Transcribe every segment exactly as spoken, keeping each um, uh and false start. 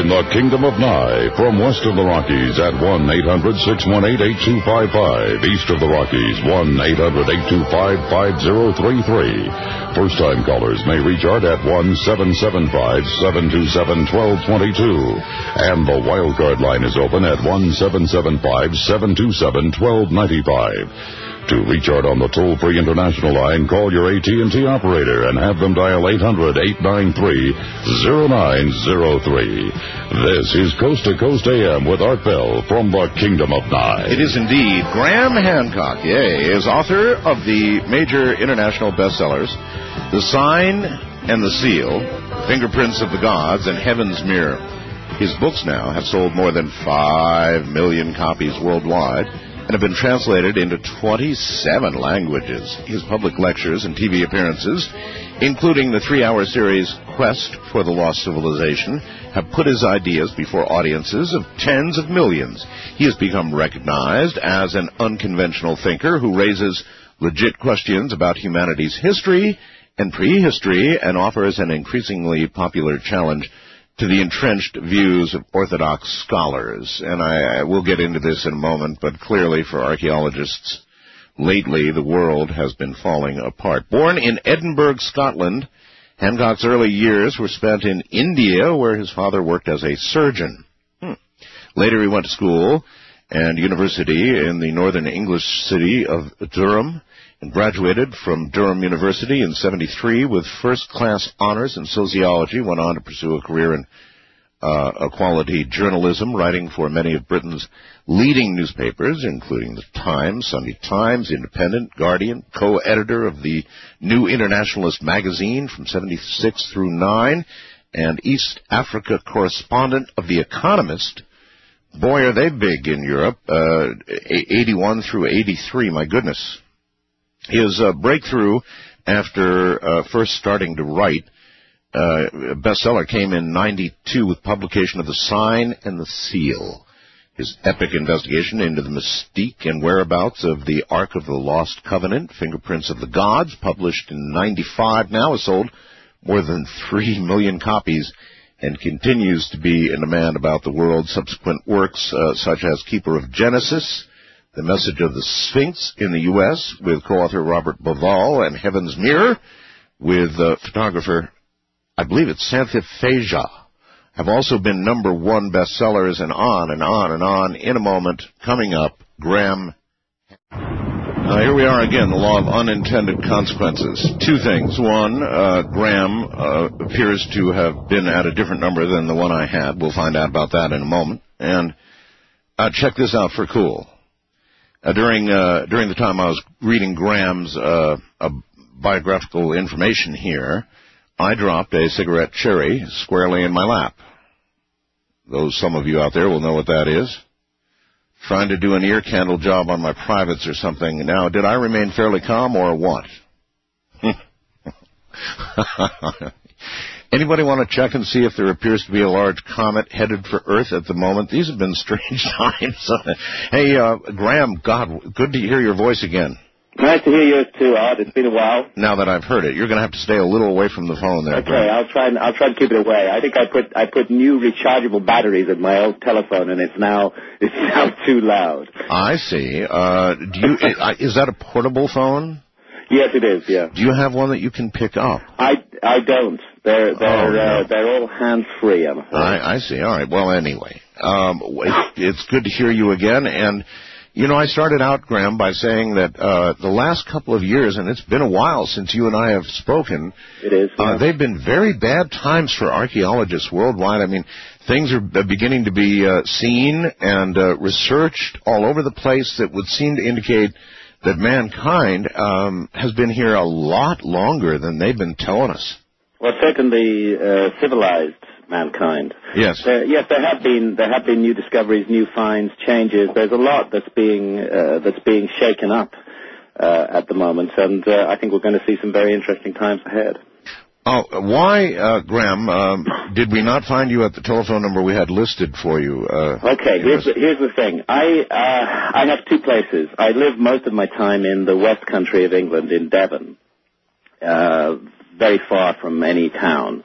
in the Kingdom of Nye. From west of the Rockies at one eight hundred six one eight eight two five five. East of the Rockies, one eight hundred eight two five five zero three three. First-time callers may reach Art at one seven seven five seven two seven one two two two. And the wildcard line is open at one seven seven five seven two seven one two nine five. To reach Art on the toll-free international line, call your A T and T operator and have them dial eight hundred eight nine three oh nine oh three. This is Coast to Coast A M with Art Bell from the Kingdom of Nye. It is indeed. Graham Hancock, yea, is author of the major international bestsellers, The Sign and the Seal, Fingerprints of the Gods, and Heaven's Mirror. His books now have sold more than five million copies worldwide and have been translated into twenty-seven languages. His public lectures and T V appearances, including the three-hour series Quest for the Lost Civilization, have put his ideas before audiences of tens of millions. He has become recognized as an unconventional thinker who raises legit questions about humanity's history and prehistory and offers an increasingly popular challenge to the entrenched views of Orthodox scholars. And I, I will get into this in a moment, but clearly for archaeologists, lately the world has been falling apart. Born in Edinburgh, Scotland, Hancock's early years were spent in India, where his father worked as a surgeon. Hmm. Later he went to school and university in the northern English city of Durham, and graduated from Durham University in seventy-three with first-class honors in sociology, went on to pursue a career in uh, quality journalism, writing for many of Britain's leading newspapers, including The Times, Sunday Times, Independent, Guardian, co-editor of the New Internationalist magazine from seventy-six through nine, and East Africa correspondent of The Economist. Boy, are they big in Europe, uh, eighty-one through eighty-three, my goodness. His uh, breakthrough after uh, first starting to write, uh, a bestseller, came in ninety-two with publication of The Sign and the Seal. His epic investigation into the mystique and whereabouts of the Ark of the Lost Covenant, Fingerprints of the Gods, published in ninety-five, now has sold more than three million copies and continues to be in demand about the world. Subsequent works uh, such as Keeper of Genesis, The Message of the Sphinx in the U S with co-author Robert Bauval, and Heaven's Mirror with uh, photographer, I believe it's Santha Feja, have also been number one bestsellers, and on and on and on. In a moment, coming up, Graham. Now, here we are again, the law of unintended consequences. Two things. One, uh, Graham uh, appears to have been at a different number than the one I had. We'll find out about that in a moment. And uh, check this out for cool. Uh, during uh, during the time I was reading Graham's uh, uh, biographical information here, I dropped a cigarette cherry squarely in my lap. Those some of you out there will know what that is. Trying to do an ear candle job on my privates or something. Now, did I remain fairly calm or what? Anybody want to check and see if there appears to be a large comet headed for Earth at the moment? These have been strange times. Hey, uh, Graham, God, good to hear your voice again. Nice to hear yours too, Art. It's been a while. Now that I've heard it, you're going to have to stay a little away from the phone there. Okay, Graham. I'll try. And, I'll try to keep it away. I think I put I put new rechargeable batteries in my old telephone, and it's now it's now too loud. I see. Uh, do you? Is that a portable phone? Yes, it is. Yeah. Do you have one that you can pick up? I I don't. They're they're oh, no. uh, they're all hands free. I'm afraid. I I see. All right. Well, anyway, um, it's, it's good to hear you again. And you know, I started out, Graham, by saying that uh, the last couple of years, and it's been a while since you and I have spoken. It is. Yeah. Uh, they've been very bad times for archaeologists worldwide. I mean, things are beginning to be uh, seen and uh, researched all over the place that would seem to indicate that mankind um, has been here a lot longer than they've been telling us. Well, certainly uh, civilized mankind. Yes. Uh, yes, there have been there have been new discoveries, new finds, changes. There's a lot that's being uh, that's being shaken up uh, at the moment, and uh, I think we're going to see some very interesting times ahead. Oh, why, uh, Graham, um, did we not find you at the telephone number we had listed for you? Uh, okay, here's the, here's the thing. I uh, I have two places. I live most of my time in the West Country of England, in Devon, uh, very far from any town.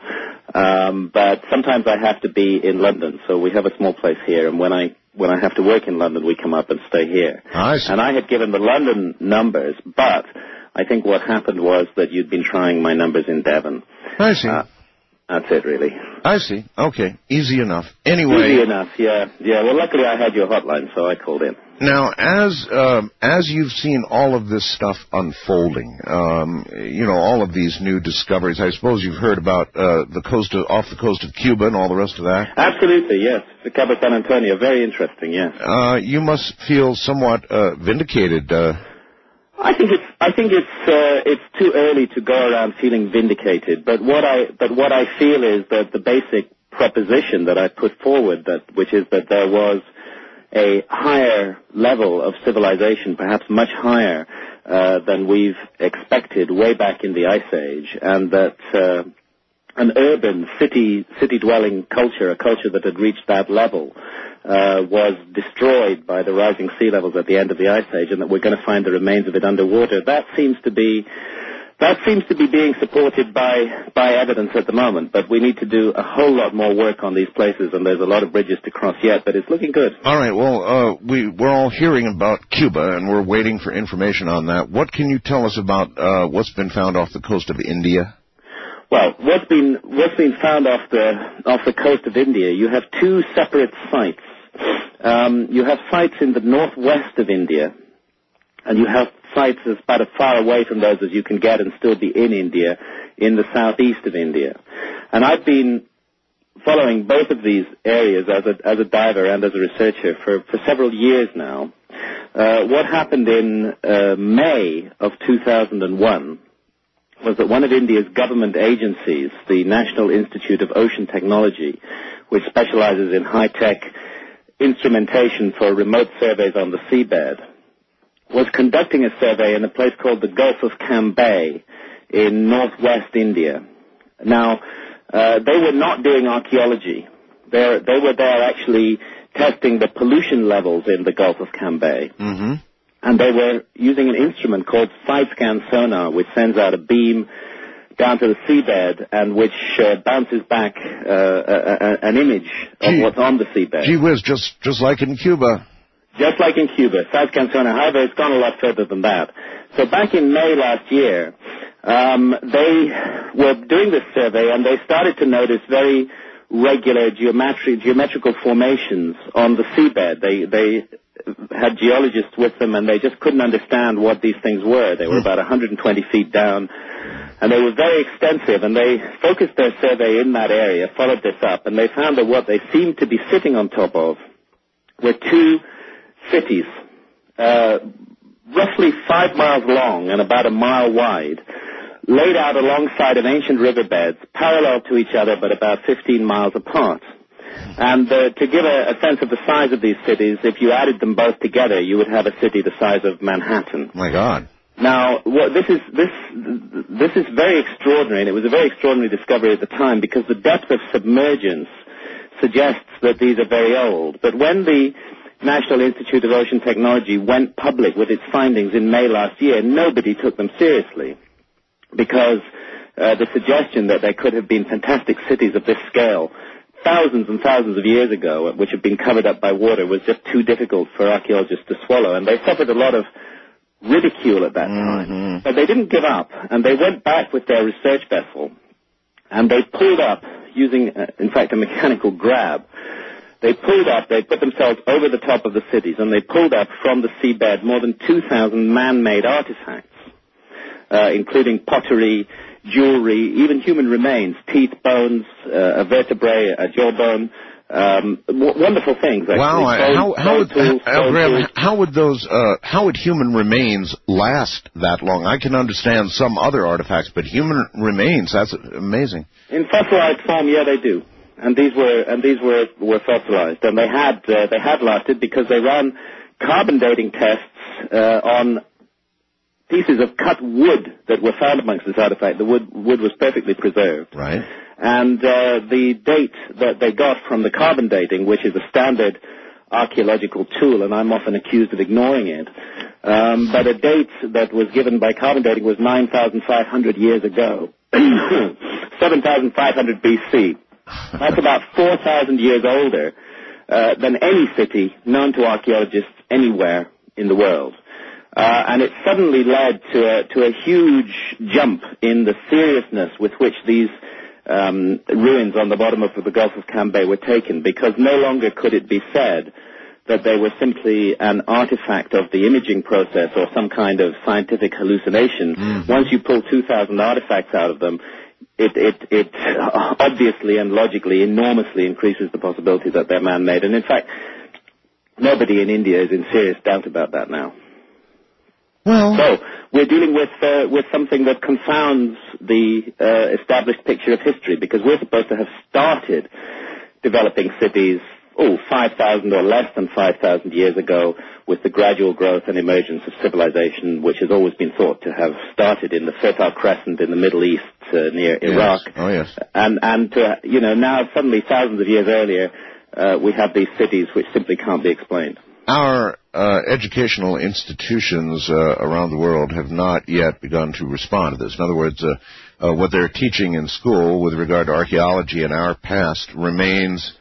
Um, but sometimes I have to be in London, so we have a small place here, and when I when I have to work in London, we come up and stay here. I see. And I had given the London numbers, but I think what happened was that you'd been trying my numbers in Devon. I see. Uh, that's it, really. I see. Okay. Easy enough. Anyway. Easy enough, yeah. Yeah, well, luckily I had your hotline, so I called in. Now, as um, as you've seen all of this stuff unfolding, um, you know, all of these new discoveries, I suppose you've heard about uh, the coast of, off the coast of Cuba and all the rest of that? Absolutely, yes. The Cabo San Antonio, very interesting, yes. Uh, you must feel somewhat uh, vindicated. Uh, I think it's I think it's uh, it's too early to go around feeling vindicated. But what I but what I feel is that the basic proposition that I put forward, that which is that there was a higher level of civilization, perhaps much higher uh, than we've expected way back in the Ice Age, and that uh, an urban city city dwelling culture, a culture that had reached that level, uh, was destroyed by the rising sea levels at the end of the Ice Age, and that we're going to find the remains of it underwater. That seems to be That seems to be being supported by, by evidence at the moment, but we need to do a whole lot more work on these places, and there's a lot of bridges to cross yet, but it's looking good. All right, well, uh, we, we're all hearing about Cuba, and we're waiting for information on that. What can you tell us about uh, what's been found off the coast of India? Well, what's been, what's been found off the, off the coast of India, you have two separate sites. Um, you have sites in the northwest of India, and you have sites as about as far away from those as you can get and still be in India, in the southeast of India. And I've been following both of these areas as a, as a diver and as a researcher for, for several years now. Uh, what happened in uh, May of two thousand one was that one of India's government agencies, the National Institute of Ocean Technology, which specializes in high-tech instrumentation for remote surveys on the seabed, was conducting a survey in a place called the Gulf of Cambay in northwest India. Now, uh, they were not doing archaeology. They're, they were there actually testing the pollution levels in the Gulf of Cambay. Mm-hmm. And they were using an instrument called side-scan sonar, which sends out a beam down to the seabed and which uh, bounces back uh, a, a, an image of Gee, what's on the seabed. Gee whiz, just, just like in Cuba. Just like in Cuba, side-scan sonar. However, it's gone a lot further than that. So back in May last year, um, they were doing this survey, and they started to notice very regular geometri- geometrical formations on the seabed. They, they had geologists with them, and they just couldn't understand what these things were. They were about one hundred twenty feet down, and they were very extensive, and they focused their survey in that area, followed this up, and they found that what they seemed to be sitting on top of were two cities, uh, roughly five miles long and about a mile wide, laid out alongside of ancient riverbeds, parallel to each other but about fifteen miles apart. And uh, to give a, a sense of the size of these cities, if you added them both together, you would have a city the size of Manhattan. My God. Now, what, this is this this is very extraordinary, and it was a very extraordinary discovery at the time because the depth of submergence suggests that these are very old. But when the National Institute of Ocean Technology went public with its findings in May last year, nobody took them seriously because uh, the suggestion that there could have been fantastic cities of this scale thousands and thousands of years ago, which had been covered up by water, was just too difficult for archaeologists to swallow, and they suffered a lot of ridicule at that time. Mm-hmm. But they didn't give up, and they went back with their research vessel, and they pulled up using, uh, in fact, a mechanical grab. They pulled up, they put themselves over the top of the cities, and they pulled up from the seabed more than two thousand man-made artifacts, uh, including pottery, jewelry, even human remains, teeth, bones, uh, a vertebrae, a jawbone, um, w- wonderful things. Actually. Wow! Bone, how how bone would tools, uh, Graham, tools. how would those uh, how would human remains last that long? I can understand some other artifacts, but human remains—that's amazing. In fossilized form, yeah, they do. And these were and these were, were fossilized, and they had uh, they had lasted because they ran carbon dating tests uh, on pieces of cut wood that were found amongst this artifact. The wood wood was perfectly preserved, Right. and uh, the date that they got from the carbon dating, which is a standard archaeological tool, and I'm often accused of ignoring it, um, but a date that was given by carbon dating was nine thousand five hundred years ago. seven thousand five hundred B C. That's about four thousand years older uh, than any city known to archaeologists anywhere in the world. Uh, and it suddenly led to a, to a huge jump in the seriousness with which these um, ruins on the bottom of the Gulf of Cambay were taken, because no longer could it be said that they were simply an artifact of the imaging process or some kind of scientific hallucination. Mm-hmm. Once you pull two thousand artifacts out of them, it, it, it obviously and logically enormously increases the possibility that they're man-made. And in fact, nobody in India is in serious doubt about that now. Well, so we're dealing with uh, with something that confounds the uh, established picture of history, because we're supposed to have started developing cities oh, five thousand or less than five thousand years ago, with the gradual growth and emergence of civilization, which has always been thought to have started in the Fertile Crescent in the Middle East uh, near Iraq. Yes. Oh, yes. And, and uh, you know, now suddenly thousands of years earlier, uh, we have these cities which simply can't be explained. Our uh, educational institutions uh, around the world have not yet begun to respond to this. In other words, uh, uh, what they're teaching in school with regard to archaeology in our past remains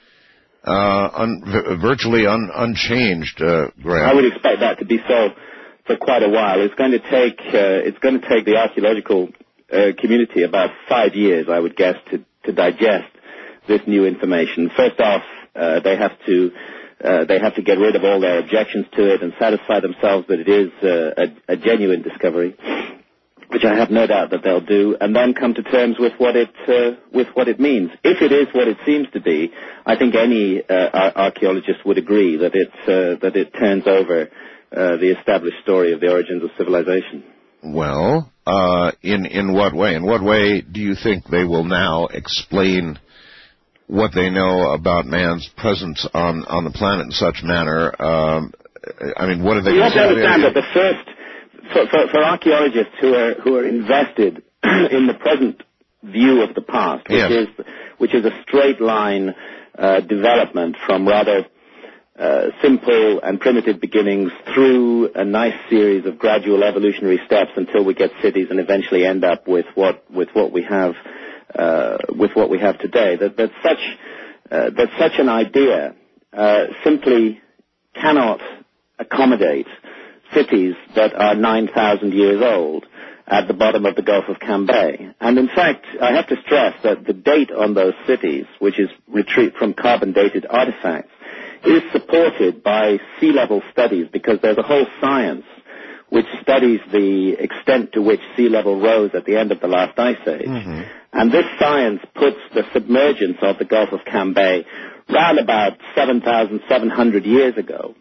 Uh, un, v- virtually un, unchanged, uh, Graham. I would expect that to be so for quite a while. It's going to take uh, it's going to take the archaeological uh, community about five years, I would guess, to, to digest this new information. First off, uh, they have to uh, they have to get rid of all their objections to it and satisfy themselves that it is uh, a, a genuine discovery, which I have no doubt that they'll do, and then come to terms with what it uh, with what it means. If it is what it seems to be, I think any uh, archaeologist would agree that it uh, that it turns over uh, the established story of the origins of civilization. Well, uh, in in what way? In what way do you think they will now explain what they know about man's presence on on the planet in such manner? Um, I mean, what are they? You have to understand that the first. For, for, for archaeologists who are who are invested in the present view of the past, which yes. is which is a straight line uh, development from rather uh, simple and primitive beginnings through a nice series of gradual evolutionary steps until we get cities and eventually end up with what with what we have uh, with what we have today. That that such uh, that such an idea uh, simply cannot accommodate cities that are nine thousand years old at the bottom of the Gulf of Cambay. And in fact, I have to stress that the date on those cities, which is retrieved from carbon-dated artifacts, is supported by sea level studies, because there's a whole science which studies the extent to which sea level rose at the end of the last ice age. Mm-hmm. And this science puts the submergence of the Gulf of Cambay round about seven thousand seven hundred years ago.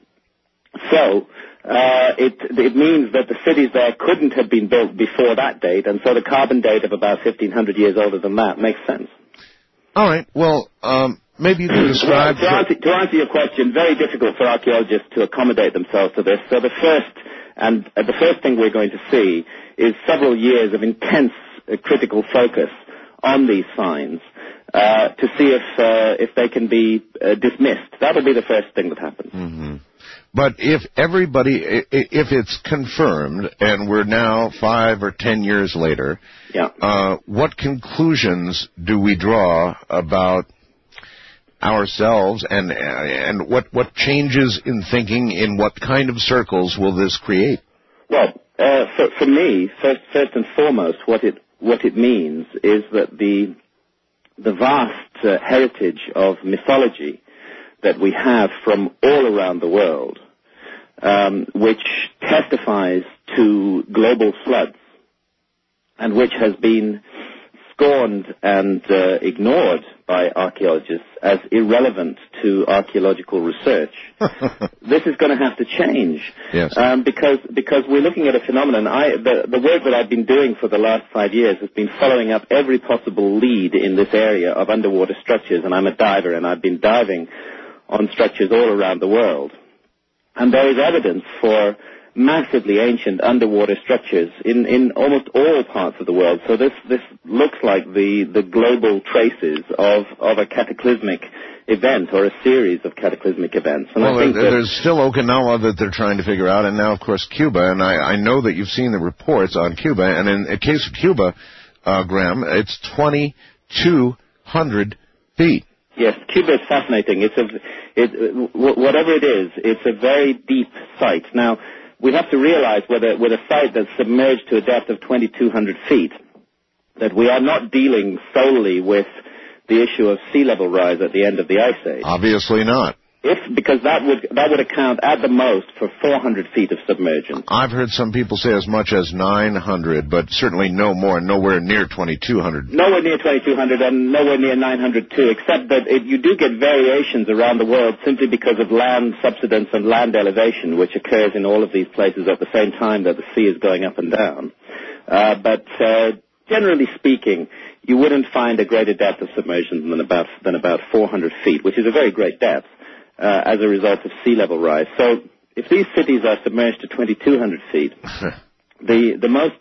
So, Uh, it, it means that the cities there couldn't have been built before that date, and so the carbon date of about fifteen hundred years older than that makes sense. All right. Well, um, maybe you can describe... Well, to, answer, to answer your question, very difficult for archaeologists to accommodate themselves to this. So the first, and uh, the first thing we're going to see is several years of intense uh, critical focus on these finds uh, to see if uh, if they can be uh, dismissed. That'll be the first thing that happens. Mm-hmm. But if everybody, if it's confirmed, and we're now five or ten years later, yeah. uh, what conclusions do we draw about ourselves, and and what what changes in thinking, in what kind of circles will this create? Well, uh, for, for me, first, first and foremost, what it what it means is that the the vast uh, heritage of mythology that we have from all around the world, um, which testifies to global floods, and which has been scorned and uh, ignored by archaeologists as irrelevant to archaeological research. This is going to have to change, yes. um, because because we're looking at a phenomenon. I, the, the work that I've been doing for the last five years has been following up every possible lead in this area of underwater structures, and I'm a diver, and I've been diving on structures all around the world. And there is evidence for massively ancient underwater structures in, in almost all parts of the world. So this, this looks like the, the global traces of, of a cataclysmic event, or a series of cataclysmic events. And well, I think there, there's still Okinawa that they're trying to figure out, and now, of course, Cuba. And I, I know that you've seen the reports on Cuba. And in the case of Cuba, uh, Graham, it's twenty twenty-two hundred feet. Yes, Cuba is fascinating. It's a, it, whatever it is, it's a very deep site. Now, we have to realize with a, with a site that's submerged to a depth of twenty-two hundred feet, that we are not dealing solely with the issue of sea level rise at the end of the Ice Age. Obviously not. If, because that would that would account at the most for four hundred feet of submersion. I've heard some people say as much as nine hundred, but certainly no more, nowhere near twenty-two hundred. Nowhere near twenty-two hundred and nowhere near nine hundred too, except that it, you do get variations around the world simply because of land subsidence and land elevation, which occurs in all of these places at the same time that the sea is going up and down. Uh, but uh, generally speaking, you wouldn't find a greater depth of submersion than about than about four hundred feet, which is a very great depth. Uh, as a result of sea level rise. So if these cities are submerged to twenty-two hundred feet, the, the, most,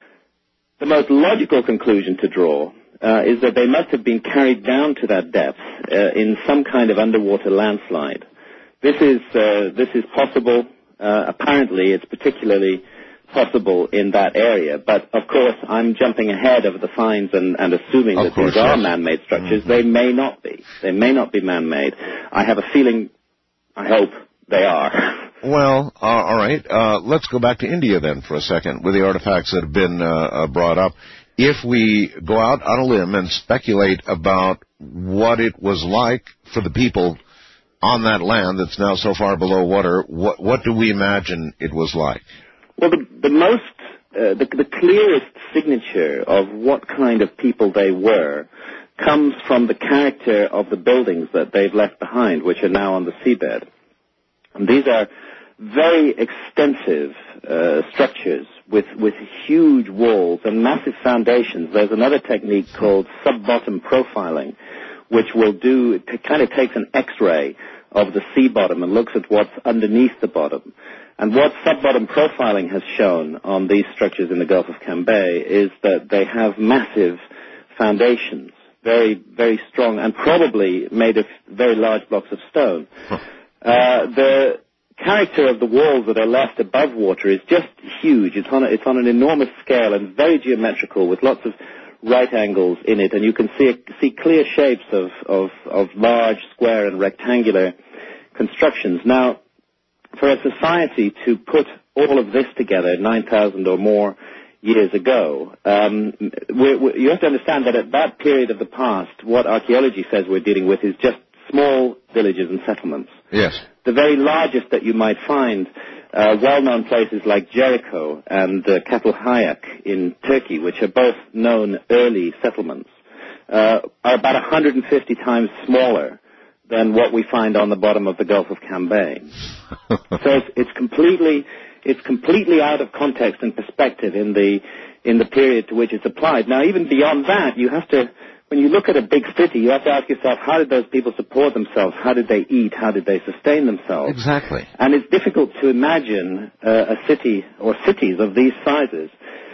the most logical conclusion to draw uh, is that they must have been carried down to that depth uh, in some kind of underwater landslide. This is, uh, this is possible. Uh, apparently, it's particularly possible in that area. But, of course, I'm jumping ahead of the finds and, and assuming of that course, these are yes. man-made structures. Mm-hmm. They may not be. They may not be man-made. I have a feeling, I hope, they are. Well, uh, all right. Uh, let's go back to India then for a second with the artifacts that have been uh, uh, brought up. If we go out on a limb and speculate about what it was like for the people on that land that's now so far below water, what, what do we imagine it was like? Well, the, the most, uh, the, the clearest signature of what kind of people they were comes from the character of the buildings that they've left behind, which are now on the seabed. And these are very extensive uh, structures with, with huge walls and massive foundations. There's another technique called sub-bottom profiling, which will do, it kind of takes an X-ray of the sea bottom and looks at what's underneath the bottom. And what sub-bottom profiling has shown on these structures in the Gulf of Cambay is that they have massive foundations, very, very strong, and probably made of very large blocks of stone. Huh. Uh, the character of the walls that are left above water is just huge. It's on, a, it's on an enormous scale and very geometrical with lots of right angles in it, and you can see, see clear shapes of, of, of large, square, and rectangular constructions. Now, for a society to put all of this together nine thousand or more years ago, um, we're, we're, you have to understand that at that period of the past, what archaeology says we're dealing with is just small villages and settlements. Yes. The very largest that you might find, uh, well-known places like Jericho and uh, Catalhayak in Turkey, which are both known early settlements, uh, are about one hundred fifty times smaller than what we find on the bottom of the Gulf of Cambay. So it's, it's completely, it's completely out of context and perspective in the, in the period to which it's applied. Now, even beyond that, you have to, when you look at a big city, you have to ask yourself, how did those people support themselves? How did they eat? How did they sustain themselves? Exactly. And it's difficult to imagine uh, a city or cities of these sizes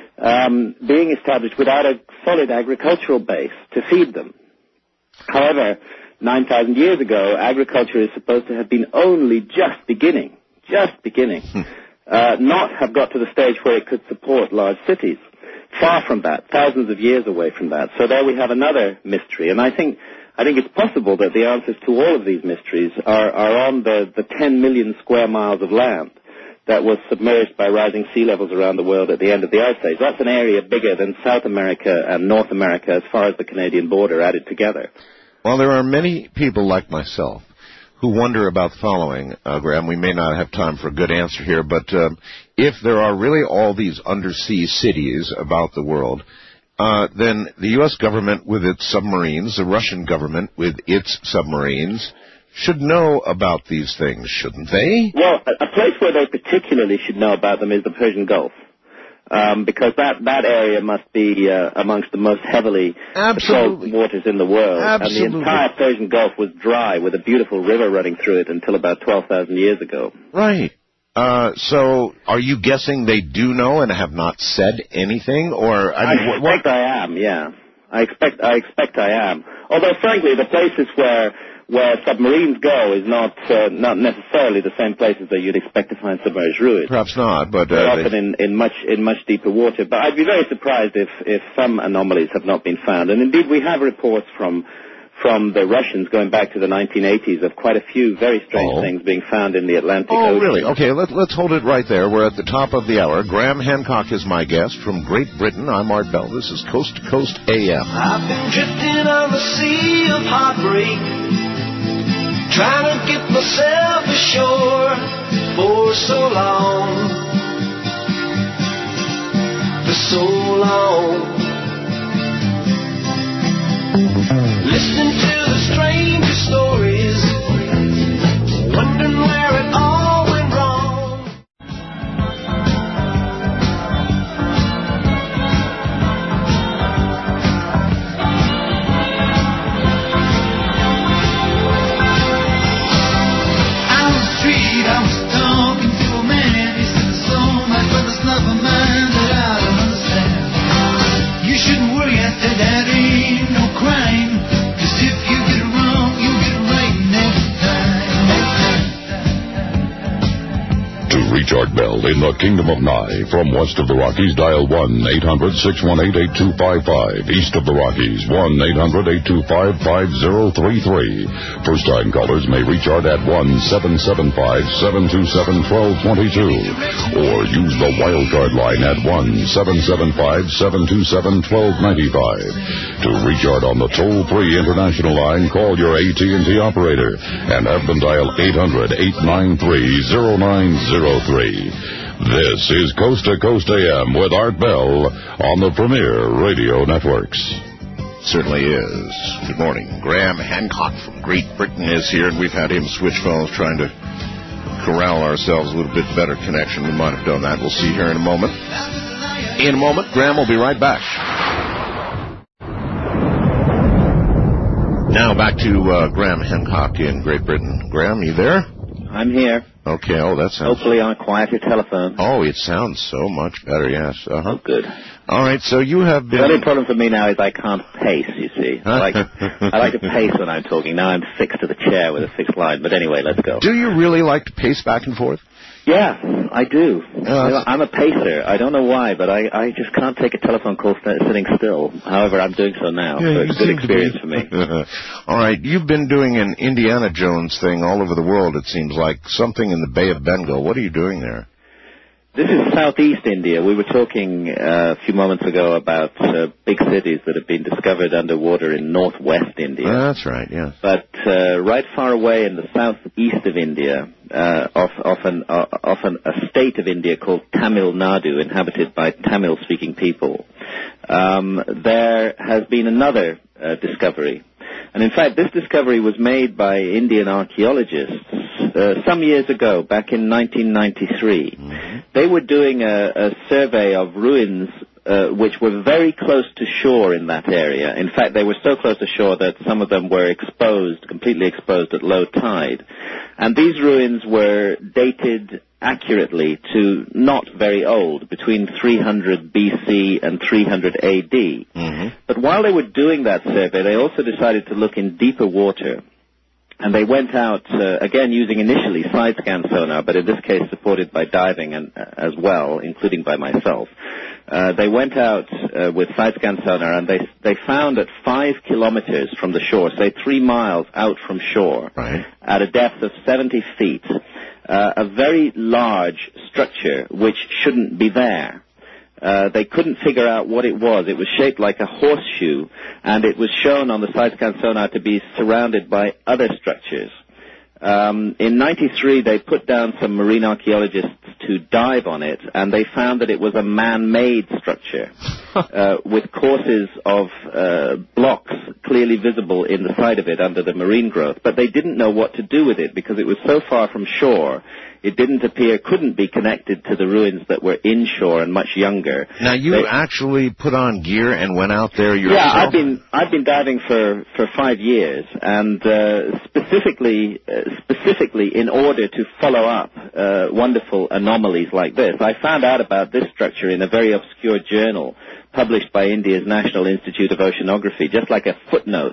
um, being established without a solid agricultural base to feed them. However, nine thousand years ago, agriculture is supposed to have been only just beginning, just beginning, uh, not have got to the stage where it could support large cities. Far from that, thousands of years away from that. So there we have another mystery. And I think I think it's possible that the answers to all of these mysteries are, are on the, the ten million square miles of land that was submerged by rising sea levels around the world at the end of the Ice Age. That's an area bigger than South America and North America as far as the Canadian border added together. Well, there are many people like myself who wonder about the following, uh, Graham. We may not have time for a good answer here, but um, if there are really all these undersea cities about the world, uh, then the U S government with its submarines, the Russian government with its submarines, should know about these things, shouldn't they? Well, a, a place where they particularly should know about them is the Persian Gulf. Um, because that, that area must be uh, amongst the most heavily Absolutely. salt waters in the world. Absolutely. And the entire Persian Gulf was dry with a beautiful river running through it until about twelve thousand years ago. Right. Uh, so are you guessing they do know and have not said anything? Or I, mean, I expect what? I am, yeah. I expect I expect I am. Although, frankly, the places where where submarines go is not uh, not necessarily the same places that you'd expect to find submerged ruins. Perhaps not, but... Uh, They're often in, in much in much deeper water. But I'd be very surprised if, if some anomalies have not been found. And indeed, we have reports from from the Russians going back to the nineteen eighties of quite a few very strange oh. things being found in the Atlantic oh, Ocean. Oh, really? Okay, let, let's hold it right there. We're at the top of the hour. Graham Hancock is my guest from Great Britain. I'm Art Bell. This is Coast to Coast A M. I've been drifting on the sea of heartbreak, trying to get myself ashore for so long, for so long. Listening to the strangest stories, wondering where it all went wrong. On the street, I was talking to a man. He said there's so much but there's love of mine that I don't understand. You shouldn't worry, I said that ain't no crime. Reach Art Bell in the Kingdom of Nye. From west of the Rockies, dial one eight hundred six one eight eight two five five. East of the Rockies, one eight hundred eight two five five zero three three. First-time callers may reach Art at one seven seven five seven two seven one two two two. Or use the wildcard line at one seven seven five seven two seven one two nine five. To reach Art on the toll-free international line, call your A T and T operator and have them dial eight hundred eight nine three zero nine zero three. This is Coast to Coast A M with Art Bell on the Premier Radio Networks. Certainly is. Good morning. Graham Hancock from Great Britain is here, and we've had him switch phones trying to corral ourselves a little bit better connection. We might have done that. We'll see here in a moment. In a moment, Graham will be right back. Now back to uh, Graham Hancock in Great Britain. Graham, you there? I'm here. Okay, oh, that sounds... Hopefully on a quieter telephone. Oh, it sounds so much better, yes. Uh-huh. Oh, good. All right, so you have been... The only problem for me now is I can't pace, you see. I like, I like to pace when I'm talking. Now I'm fixed to the chair with a fixed line. But anyway, let's go. Do you really like to pace back and forth? Yeah, I do. Uh, I'm a pacer. I don't know why, but I, I just can't take a telephone call sitting still. However, I'm doing so now, yeah, so it's a good experience for me. All right, you've been doing an Indiana Jones thing all over the world, it seems like. Something in the Bay of Bengal. What are you doing there? This is southeast India. We were talking uh, a few moments ago about uh, big cities that have been discovered underwater in northwest India. Uh, that's right, yes. But uh, right far away in the southeast of India, uh, off, often, uh, often a state of India called Tamil Nadu, inhabited by Tamil-speaking people, um, there has been another uh, discovery. And in fact, this discovery was made by Indian archaeologists uh, some years ago, back in nineteen ninety-three. Mm-hmm. They were doing a, a survey of ruins uh, which were very close to shore in that area. In fact, they were so close to shore that some of them were exposed, completely exposed at low tide. And these ruins were dated accurately to not very old, between three hundred B C and three hundred A D. Mm-hmm. But while they were doing that survey, they also decided to look in deeper water. And they went out, uh, again, using initially side-scan sonar, but in this case supported by diving and, uh, as well, including by myself. Uh, they went out uh, with side-scan sonar, and they they found at five kilometers from the shore, say three miles out from shore, right, at a depth of seventy feet, uh, a very large structure which shouldn't be there. Uh, they couldn't figure out what it was. It was shaped like a horseshoe, and it was shown on the side-scan sonar to be surrounded by other structures. Um, in ninety-three, they put down some marine archaeologists to dive on it, and they found that it was a man-made structure uh, with courses of uh, blocks clearly visible in the side of it under the marine growth. But they didn't know what to do with it because it was so far from shore. It didn't appear, couldn't be connected to the ruins that were inshore and much younger. Now, you they, actually put on gear and went out there yourself? Yeah, I've been I've been diving for, for five years, and uh, specifically uh, specifically in order to follow up uh, wonderful anomalies like this. I found out about this structure in a very obscure journal published by India's National Institute of Oceanography, just like a footnote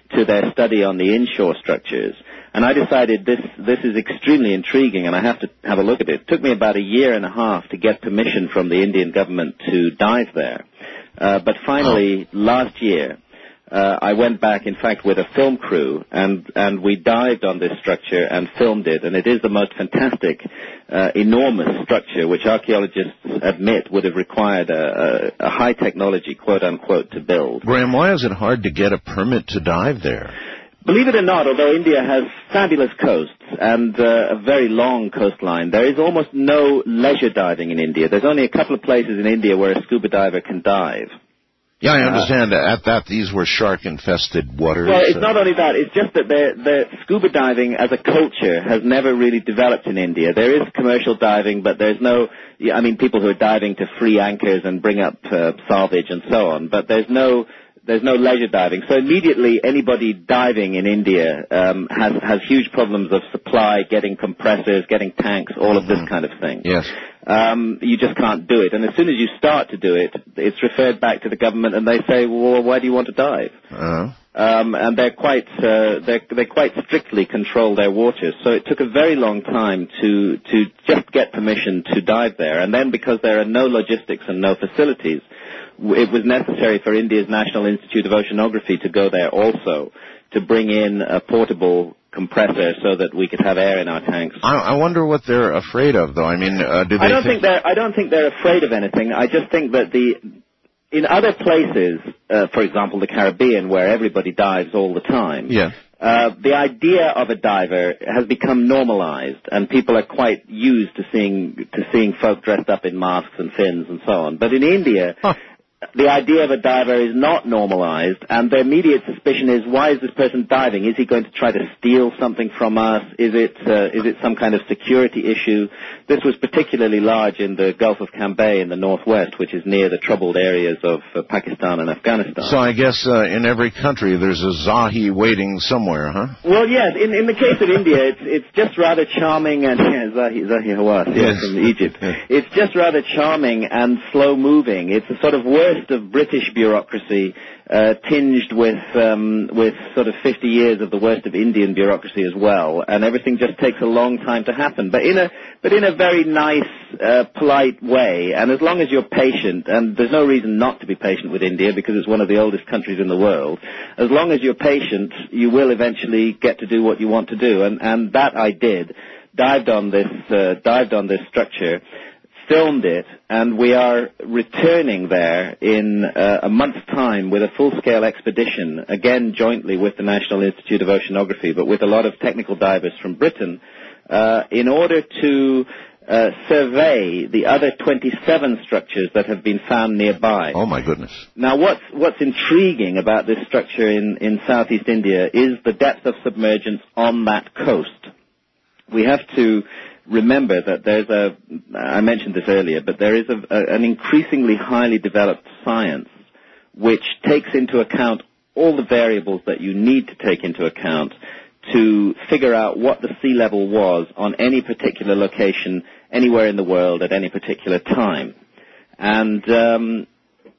to their study on the inshore structures. And I decided this this is extremely intriguing, and I have to have a look at it. It took me about a year and a half to get permission from the Indian government to dive there. Uh, but finally, last year, uh, I went back, in fact, with a film crew, and, and we dived on this structure and filmed it. And it is the most fantastic, uh, enormous structure, which archaeologists admit would have required a, a, a high technology, quote-unquote, to build. Graham, why is it hard to get a permit to dive there? Believe it or not, although India has fabulous coasts and uh, a very long coastline, there is almost no leisure diving in India. There's only a couple of places in India where a scuba diver can dive. Yeah, I understand. Uh, At that, these were shark-infested waters. Well, it's uh, not only that. It's just that the, the scuba diving as a culture has never really developed in India. There is commercial diving, but there's no, I mean, people who are diving to free anchors and bring up uh, salvage and so on, but there's no... There's no leisure diving. So immediately anybody diving in India um, has, has huge problems of supply, getting compressors, getting tanks, all of this kind of thing. Yes. Um, you just can't do it. And as soon as you start to do it, it's referred back to the government and they say, well, why do you want to dive? Uh-huh. Um, and they're quite, uh, they're, they quite strictly control their waters. So it took a very long time to, to just get permission to dive there. And then because there are no logistics and no facilities, it was necessary for India's National Institute of Oceanography to go there also to bring in a portable compressor so that we could have air in our tanks. I, I wonder what they're afraid of, though. I mean, uh, do they I don't think... think they're. I don't think they're afraid of anything. I just think that the in other places, uh, for example, the Caribbean, where everybody dives all the time. Yeah. Uh, the idea of a diver has become normalized, and people are quite used to seeing to seeing folk dressed up in masks and fins and so on. But in India. Huh. The idea of a diver is not normalized, and the immediate suspicion is, why is this person diving? Is he going to try to steal something from us? Is it uh, is it some kind of security issue? This was particularly large in the Gulf of Cambay in the northwest, which is near the troubled areas of uh, Pakistan and Afghanistan. So I guess uh, in every country there's a Zahi waiting somewhere, huh? Well, yes. In, in the case of India, it's it's just rather charming, and yeah, Zahi, Zahi Hawass, yes, from Egypt. Yes. It's just rather charming and slow-moving. It's a sort of worst of British bureaucracy, uh, tinged with um, with sort of fifty years of the worst of Indian bureaucracy as well, and everything just takes a long time to happen. But in a but in a very nice, uh, polite way, and as long as you're patient, and there's no reason not to be patient with India because it's one of the oldest countries in the world. As long as you're patient, you will eventually get to do what you want to do, and and that I did. Dived on this uh, dived on this structure. Filmed it, and we are returning there in uh, a month's time with a full-scale expedition, again jointly with the National Institute of Oceanography, but with a lot of technical divers from Britain, uh, in order to uh, survey the other twenty-seven structures that have been found nearby. Oh, my goodness. Now, what's, what's intriguing about this structure in, in southeast India is the depth of submergence on that coast. We have to remember that there's a, I mentioned this earlier, but there is a, a, an increasingly highly developed science which takes into account all the variables that you need to take into account to figure out what the sea level was on any particular location, anywhere in the world at any particular time. And um,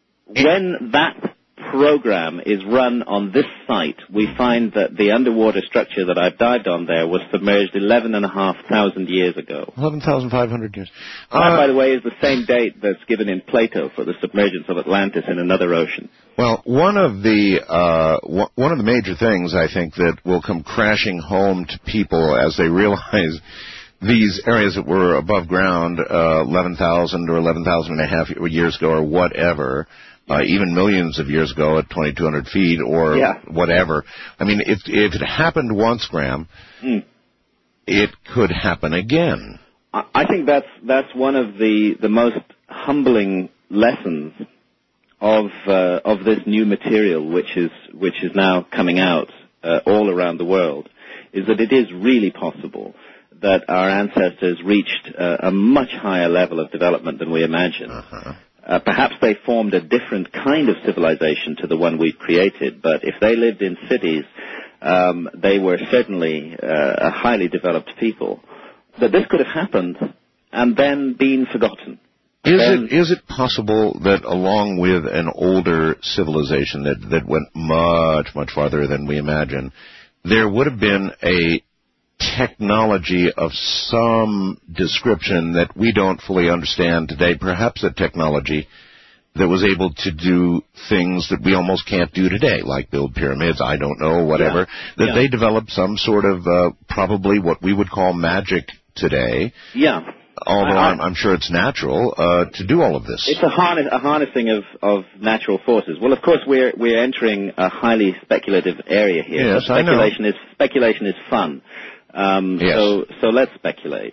when that program is run on this site, we find that the underwater structure that I've dived on there was submerged eleven and a half thousand years ago. eleven thousand five hundred years. That, uh, by the way, is the same date that's given in Plato for the submergence of Atlantis in another ocean. Well, one of the uh, w- one of the major things I think that will come crashing home to people as they realize these areas that were above ground uh, eleven thousand or eleven thousand and a half years ago or whatever, Uh, even millions of years ago at twenty-two hundred feet or yeah. whatever. I mean, if if it happened once, Graham, mm. it could happen again. I think that's that's one of the, the most humbling lessons of uh, of this new material, which is which is now coming out uh, all around the world, is that it is really possible that our ancestors reached uh, a much higher level of development than we imagine. Uh-huh. Uh, perhaps they formed a different kind of civilization to the one we've created, but if they lived in cities, um, they were certainly uh, a highly developed people. That this could have happened and then been forgotten. Is then, it is it possible that along with an older civilization that, that went much, much farther than we imagine, there would have been a technology of some description that we don't fully understand today, perhaps a technology that was able to do things that we almost can't do today, like build pyramids, I don't know, whatever, yeah. that yeah. they developed some sort of uh, probably what we would call magic today. Yeah. Although I, I'm, I'm sure it's natural uh, to do all of this. It's a, harness, a harnessing of, of natural forces. Well, of course, we're we're entering a highly speculative area here. Yes, so speculation I know. is speculation is fun. Um, yes. So so let's speculate.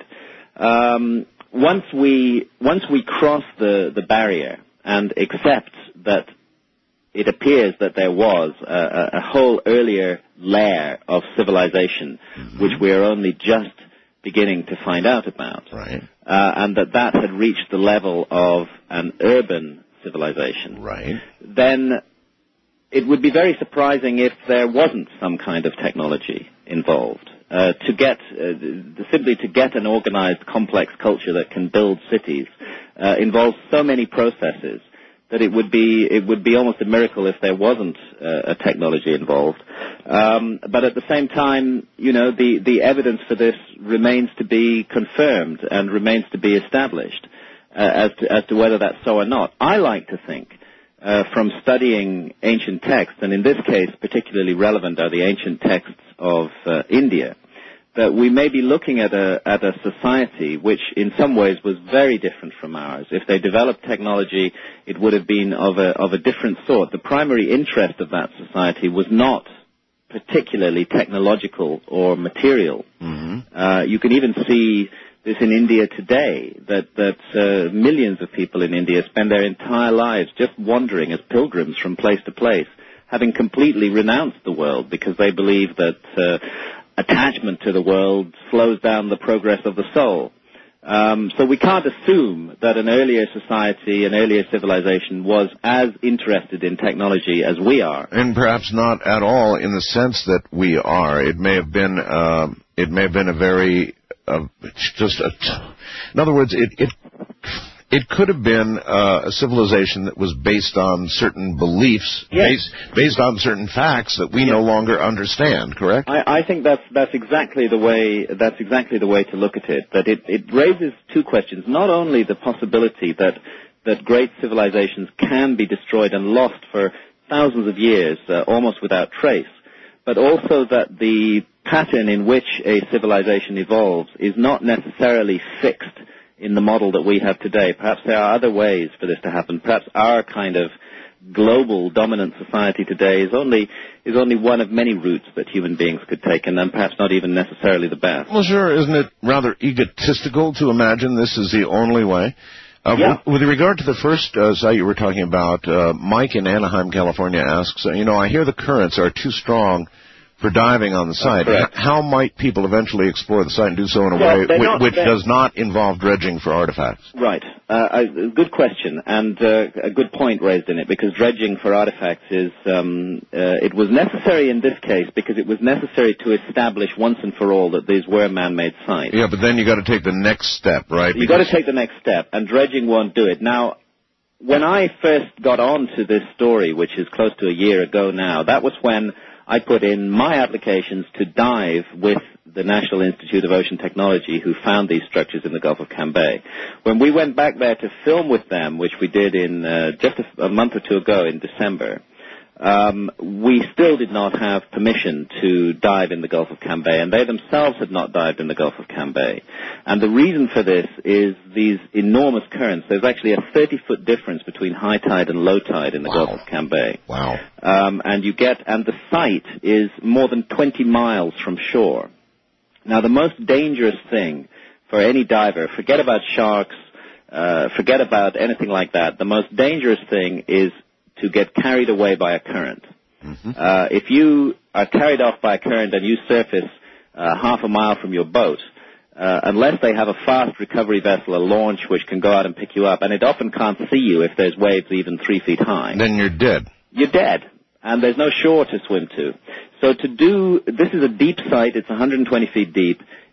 Um, once we once we cross the, the barrier and accept that it appears that there was a, a whole earlier layer of civilization, mm-hmm. which we are only just beginning to find out about, right. uh, and that that had reached the level of an urban civilization, right. then it would be very surprising if there wasn't some kind of technology involved. Uh, to get, uh, simply to get an organized, complex culture that can build cities uh, involves so many processes that it would be it would be almost a miracle if there wasn't uh, a technology involved. Um, but at the same time, you know, the, the evidence for this remains to be confirmed and remains to be established uh, as to as to whether that's so or not. I like to think, uh, from studying ancient texts, and in this case particularly relevant are the ancient texts of uh, India, that we may be looking at a at a society which in some ways was very different from ours. If they developed technology, it would have been of a of a different sort. The primary interest of that society was not particularly technological or material. Mm-hmm. Uh, you can even see this in India today, that, that uh, millions of people in India spend their entire lives just wandering as pilgrims from place to place, having completely renounced the world because they believe that uh, attachment to the world slows down the progress of the soul. Um, so we can't assume that an earlier society, an earlier civilization was as interested in technology as we are. And perhaps not at all in the sense that we are. It may have been, uh, it may have been a very, uh, just a, in other words, it, it, it could have been uh, a civilization that was based on certain beliefs, yes. based, based on certain facts that we yes. no longer understand. Correct? I, I think that's that's exactly the way that's exactly the way to look at it. That it, it raises two questions: not only the possibility that that great civilizations can be destroyed and lost for thousands of years, uh, almost without trace, but also that the pattern in which a civilization evolves is not necessarily fixed in the model that we have today. Perhaps there are other ways for this to happen. Perhaps our kind of global dominant society today is only is only one of many routes that human beings could take, and then perhaps not even necessarily the best. Well, sure. Isn't it rather egotistical to imagine this is the only way? Uh, yeah. with, with regard to the first uh, site you were talking about, uh, Mike in Anaheim, California asks, uh, you know, I hear the currents are too strong for diving on the site. How might people eventually explore the site and do so in a well, way which, not, which does not involve dredging for artifacts? Right. Uh, a good question, and uh, a good point raised in it, because dredging for artifacts is, um, uh, it was necessary in this case because it was necessary to establish once and for all that these were man-made sites. Yeah, but then you got to take the next step, right? You've got to take the next step, and dredging won't do it. Now, when I first got on to this story, which is close to a year ago now, that was when I put in my applications to dive with the National Institute of Ocean Technology, who found these structures in the Gulf of Cambay. When we went back there to film with them, which we did in uh, just a, a month or two ago in December, um, we still did not have permission to dive in the Gulf of Cambay, and they themselves had not dived in the Gulf of Cambay. And the reason for this is these enormous currents. There's actually a thirty-foot difference between high tide and low tide in the wow. Gulf of Cambay. Wow. Um, and you get, and the site is more than twenty miles from shore. Now, the most dangerous thing for any diver, forget about sharks, uh, forget about anything like that. The most dangerous thing is to get carried away by a current. Mm-hmm. Uh, if you are carried off by a current and you surface uh, half a mile from your boat, uh, unless they have a fast recovery vessel, a launch, which can go out and pick you up, and it often can't see you if there's waves even three feet high. Then you're dead. You're dead, and there's no shore to swim to. So to do, this is a deep site, it's one hundred twenty feet deep.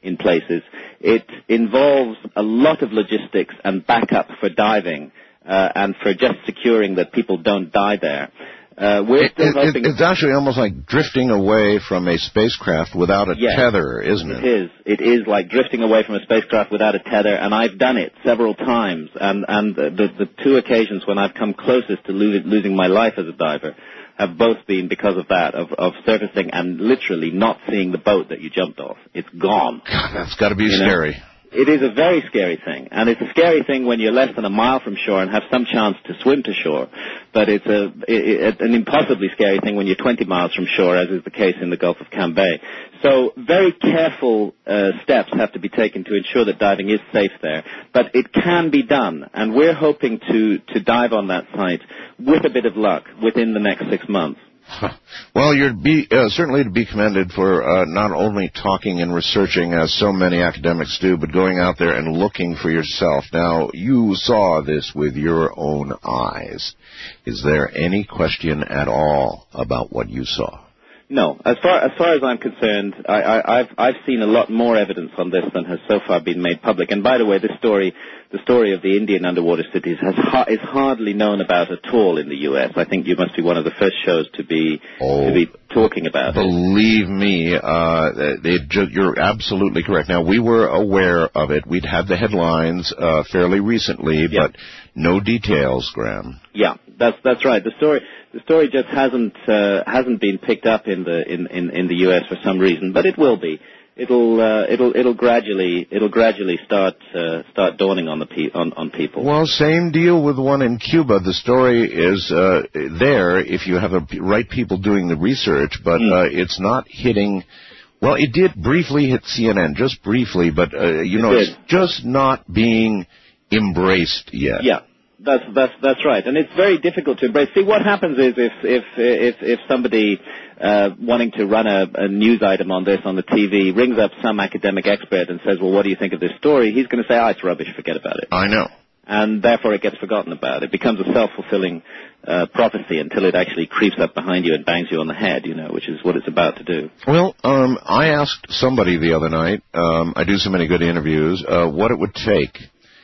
in places. It involves a lot of logistics and backup for diving uh, and for just securing that people don't die there. Uh, we're it, still it, hoping... It's actually almost like drifting away from a spacecraft without a yes, tether, isn't it? It is. It is like drifting away from a spacecraft without a tether, and I've done it several times. And, and the, the, the two occasions when I've come closest to lo- losing my life as a diver have both been because of that, of, of surfacing and literally not seeing the boat that you jumped off. It's gone. God, that's got to be you scary. Know? It is a very scary thing, and it's a scary thing when you're less than a mile from shore and have some chance to swim to shore, but it's a, it, an impossibly scary thing when you're twenty miles from shore, as is the case in the Gulf of Cambay. So very careful uh, steps have to be taken to ensure that diving is safe there, but it can be done, and we're hoping to, to dive on that site with a bit of luck within the next six months. Well, you're be, uh, certainly to be commended for uh, not only talking and researching as so many academics do, but going out there and looking for yourself. Now, you saw this with your own eyes. Is there any question at all about what you saw? No. As far as far as I'm concerned, I, I, I've I've seen a lot more evidence on this than has so far been made public. And by the way, this story, the story of the Indian underwater cities, has ha- is hardly known about at all in the U S. I think you must be one of the first shows to be oh, to be talking about believe it. Believe me, uh, they ju- you're absolutely correct. Now, we were aware of it. We'd had the headlines uh, fairly recently, yeah. but no details, Graham. Yeah, that's that's right. The story the story just hasn't uh, hasn't been picked up in the in, in, in the U S for some reason, but it will be. It'll uh, it'll it'll gradually it'll gradually start uh, start dawning on the pe- on on people. Well, same deal with the one in Cuba. The story is uh, there if you have the right people doing the research, but mm. uh, it's not hitting. Well, it did briefly hit C N N, just briefly, but uh, you it know, did. It's just not being embraced yet. Yeah. That's that's that's right, and it's very difficult to embrace. See, what happens is if if if if somebody uh, wanting to run a, a news item on this on the T V rings up some academic expert and says, "Well, what do you think of this story?" He's going to say, "Oh, it's rubbish. Forget about it." I know, and therefore it gets forgotten about. It becomes a self-fulfilling uh, prophecy until it actually creeps up behind you and bangs you on the head, you know, which is what it's about to do. Well, um, I asked somebody the other night. Um, I do so many good interviews. Uh, what it would take.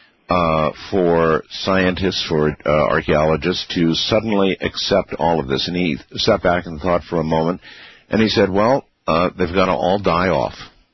Uh, for scientists, for uh, archaeologists to suddenly accept all of this. And he sat back and thought for a moment, and he said, well, uh, they've got to all die off.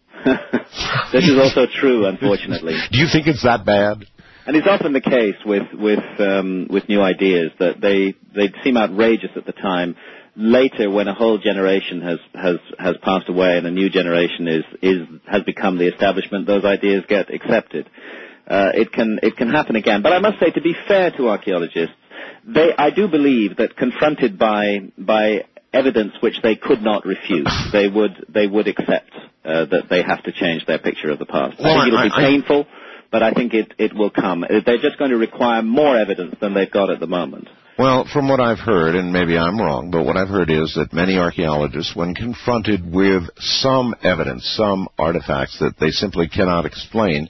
This is also true, unfortunately. Do you think it's that bad? And it's often the case with with um, with new ideas that they they seem outrageous at the time. Later, when a whole generation has, has, has passed away and a new generation is, is has become the establishment, those ideas get accepted. Uh, it can it can happen again. But I must say, to be fair to archaeologists, they I do believe that confronted by by evidence which they could not refute, they would they would accept uh, that they have to change their picture of the past. Well, I think it'll I, be I, painful, but I think it, it will come. They're just going to require more evidence than they've got at the moment. Well, from what I've heard, and maybe I'm wrong, but what I've heard is that many archaeologists, when confronted with some evidence, some artifacts that they simply cannot explain,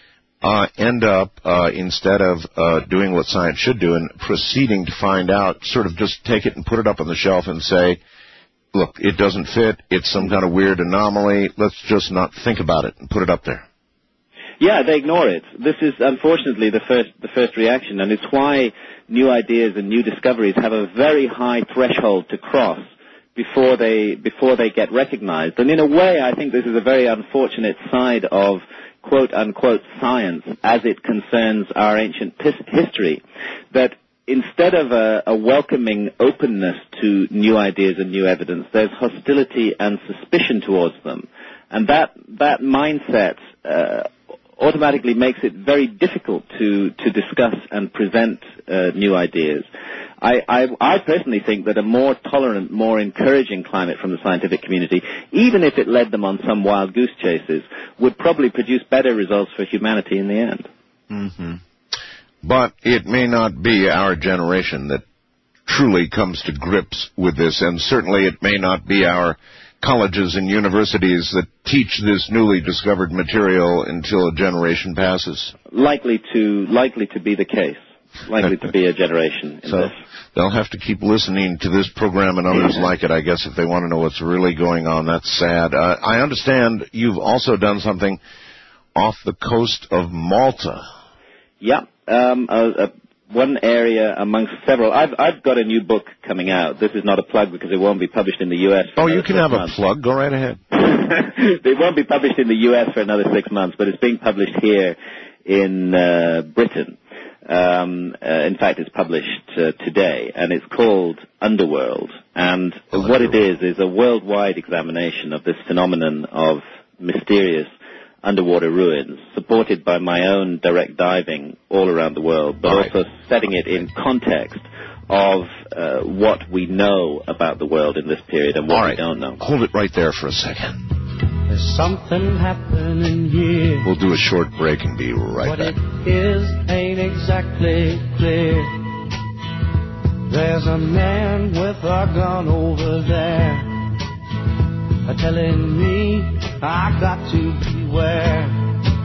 Uh, end up, uh, instead of uh, doing what science should do and proceeding to find out, sort of just take it and put it up on the shelf and say, look, it doesn't fit, it's some kind of weird anomaly, let's just not think about it and put it up there. Yeah, they ignore it. This is, unfortunately, the first the first reaction, and it's why new ideas and new discoveries have a very high threshold to cross before they before they get recognized. And in a way, I think this is a very unfortunate side of quote-unquote science as it concerns our ancient pis- history, that instead of a, a welcoming openness to new ideas and new evidence, there's hostility and suspicion towards them. And that, that mindset uh, automatically makes it very difficult to, to discuss and present uh, new ideas. I, I, I personally think that a more tolerant, more encouraging climate from the scientific community, even if it led them on some wild goose chases, would probably produce better results for humanity in the end. Mm-hmm. But it may not be our generation that truly comes to grips with this, and certainly it may not be our colleges and universities that teach this newly discovered material until a generation passes. Likely to, likely to be the case. Likely to be a generation in so, this. they'll have to keep listening to this program and others like it, I guess, if they want to know what's really going on. That's sad. Uh, I understand you've also done something off the coast of Malta. Yeah, um, uh, uh, one area amongst several. I've I've got a new book coming out. This is not a plug because it won't be published in the U S Oh, you can have months. a plug. Go right ahead. It won't be published in the U S for another six months, but it's being published here in uh, Britain. Um, uh, in fact, it's published uh, today, and it's called Underworld. And Underworld. What it is is a worldwide examination of this phenomenon of mysterious underwater ruins, supported by my own direct diving all around the world, but all right. also setting it in context of uh, what we know about the world in this period and what all right. we don't know. Hold it right there for a second. There's something happening here. We'll do a short break and be right what back. What it is ain't exactly clear. There's a man with a gun over there, telling me I got to beware.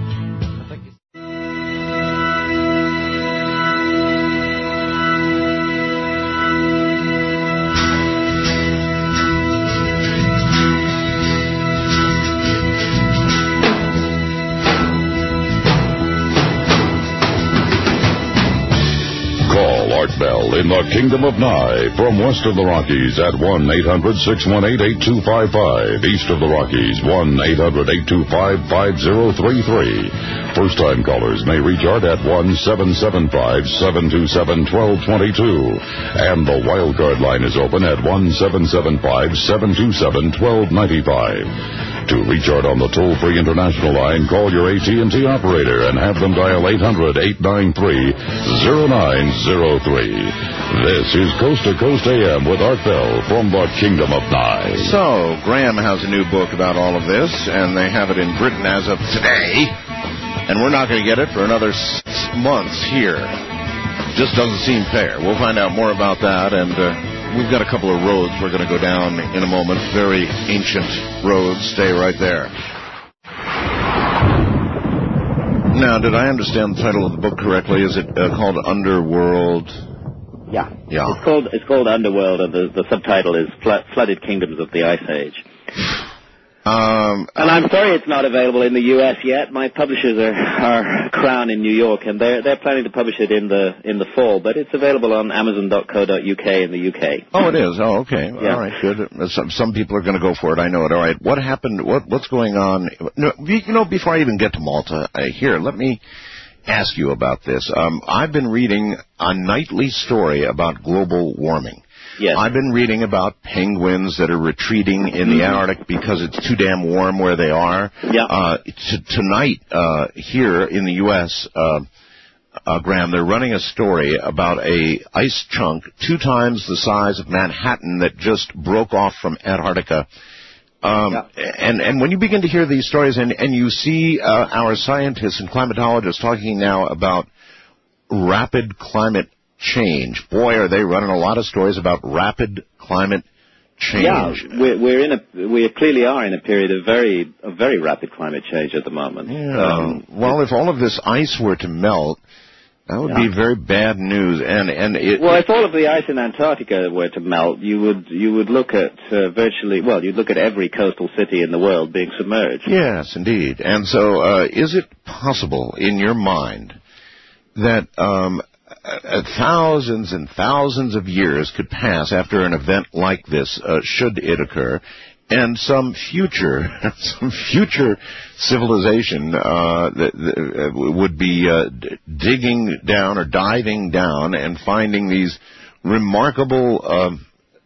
Art Bell in the Kingdom of Nye from west of the Rockies at one eight hundred six one eight eight two five five. East of the Rockies, one eight hundred eight two five five zero three three. First-time callers may reach Art at one seven seven five seven two seven one two two two. And the wildcard line is open at one seven seven five seven two seven one two nine five. To reach Art on the toll-free international line, call your A T and T operator and have them dial eight hundred eight nine three zero nine zero three. This is Coast to Coast A M with Art Bell from the Kingdom of Nye. So, Graham has a new book about all of this, and they have it in Britain as of today, and we're not going to get it for another six months here. Just doesn't seem fair. We'll find out more about that, and uh, we've got a couple of roads we're going to go down in a moment. Very ancient roads. Stay right there. Now, did I understand the title of the book correctly? Is it uh, called Underworld? Yeah. Yeah. It's called it's called Underworld, and the, the subtitle is Fl- Flooded Kingdoms of the Ice Age. Um, and I'm sorry it's not available in the U S yet. My publishers are, are Crown in New York, and they're they're planning to publish it in the in the fall. But it's available on Amazon dot co dot U K in the U K. Oh, it is. Oh, okay. Yeah. All right, good. Some some people are going to go for it. I know it. All right. What happened? What what's going on? No, you know, before I even get to Malta, uh, here, let me ask you about this. Um, I've been reading a nightly story about global warming. Yes. I've been reading about penguins that are retreating in the Antarctic because it's too damn warm where they are. Yeah. Uh, t- tonight, uh, here in the U S, uh, uh, Graham, they're running a story about a ice chunk two times the size of Manhattan that just broke off from Antarctica. Um, yeah. and, and when you begin to hear these stories and, and you see uh, our scientists and climatologists talking now about rapid climate change. Boy, are they running a lot of stories about rapid climate change. Yeah, we're, we're in a we clearly are in a period of very of very rapid climate change at the moment. Yeah. Um, well, if all of this ice were to melt, that would yeah. be very bad news. And and it, well, if all of the ice in Antarctica were to melt, you would you would look at uh, virtually well, you'd look at every coastal city in the world being submerged. Yes, indeed. And so, uh, is it possible in your mind that um, Uh, thousands and thousands of years could pass after an event like this, uh, should it occur, and some future, some future civilization uh, that, that would be uh, d- digging down or diving down and finding these remarkable um,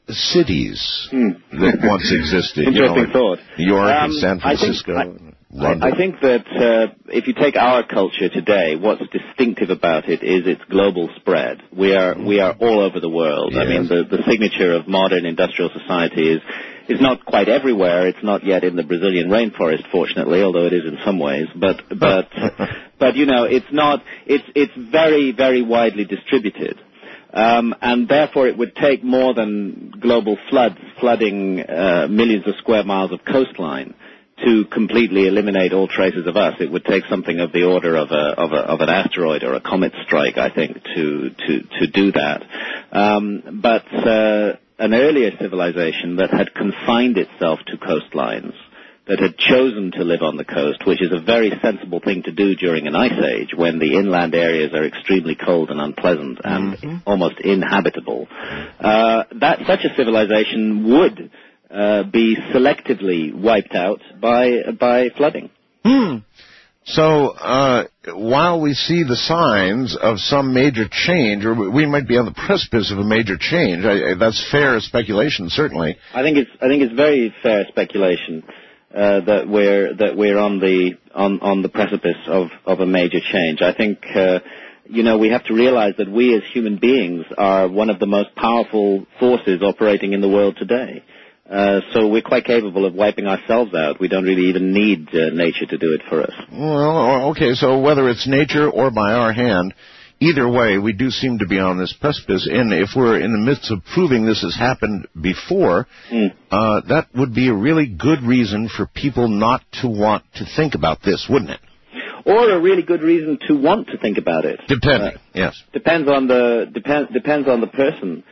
cities hmm. that once existed. Interesting you know, like thought. New York um, and San Francisco. I think, I, I think that uh, if you take our culture today, what's distinctive about it is its global spread. We are we are all over the world. Yes. I mean, the, the signature of modern industrial society is is not quite everywhere. It's not yet in the Brazilian rainforest, fortunately, although it is in some ways. But but but you know, it's not. It's it's very very widely distributed. Um, and therefore, it would take more than global floods flooding uh, millions of square miles of coastline to completely eliminate all traces of us. It would take something of the order of a of a of an asteroid or a comet strike, I think, to to to do that. Um, but uh, an earlier civilization that had confined itself to coastlines, that had chosen to live on the coast, which is a very sensible thing to do during an ice age when the inland areas are extremely cold and unpleasant and mm-hmm. almost inhabitable. Uh, that such a civilization would uh, be selectively wiped out by by flooding. Hmm. So uh, while we see the signs of some major change, or we might be on the precipice of a major change, I, I, that's fair speculation, certainly. I think it's I think it's very fair speculation. Uh, that we're that we're on the on, on the precipice of, of a major change. I think uh, you know we have to realize that we as human beings are one of the most powerful forces operating in the world today. Uh, so we're quite capable of wiping ourselves out. We don't really even need uh, nature to do it for us. Well, okay. So whether it's nature or by our hand, either way, we do seem to be on this precipice, and if we're in the midst of proving this has happened before, mm. uh, that would be a really good reason for people not to want to think about this, wouldn't it? Or a really good reason to want to think about it. Depending, uh, yes. Depends on the depend, depends on the person.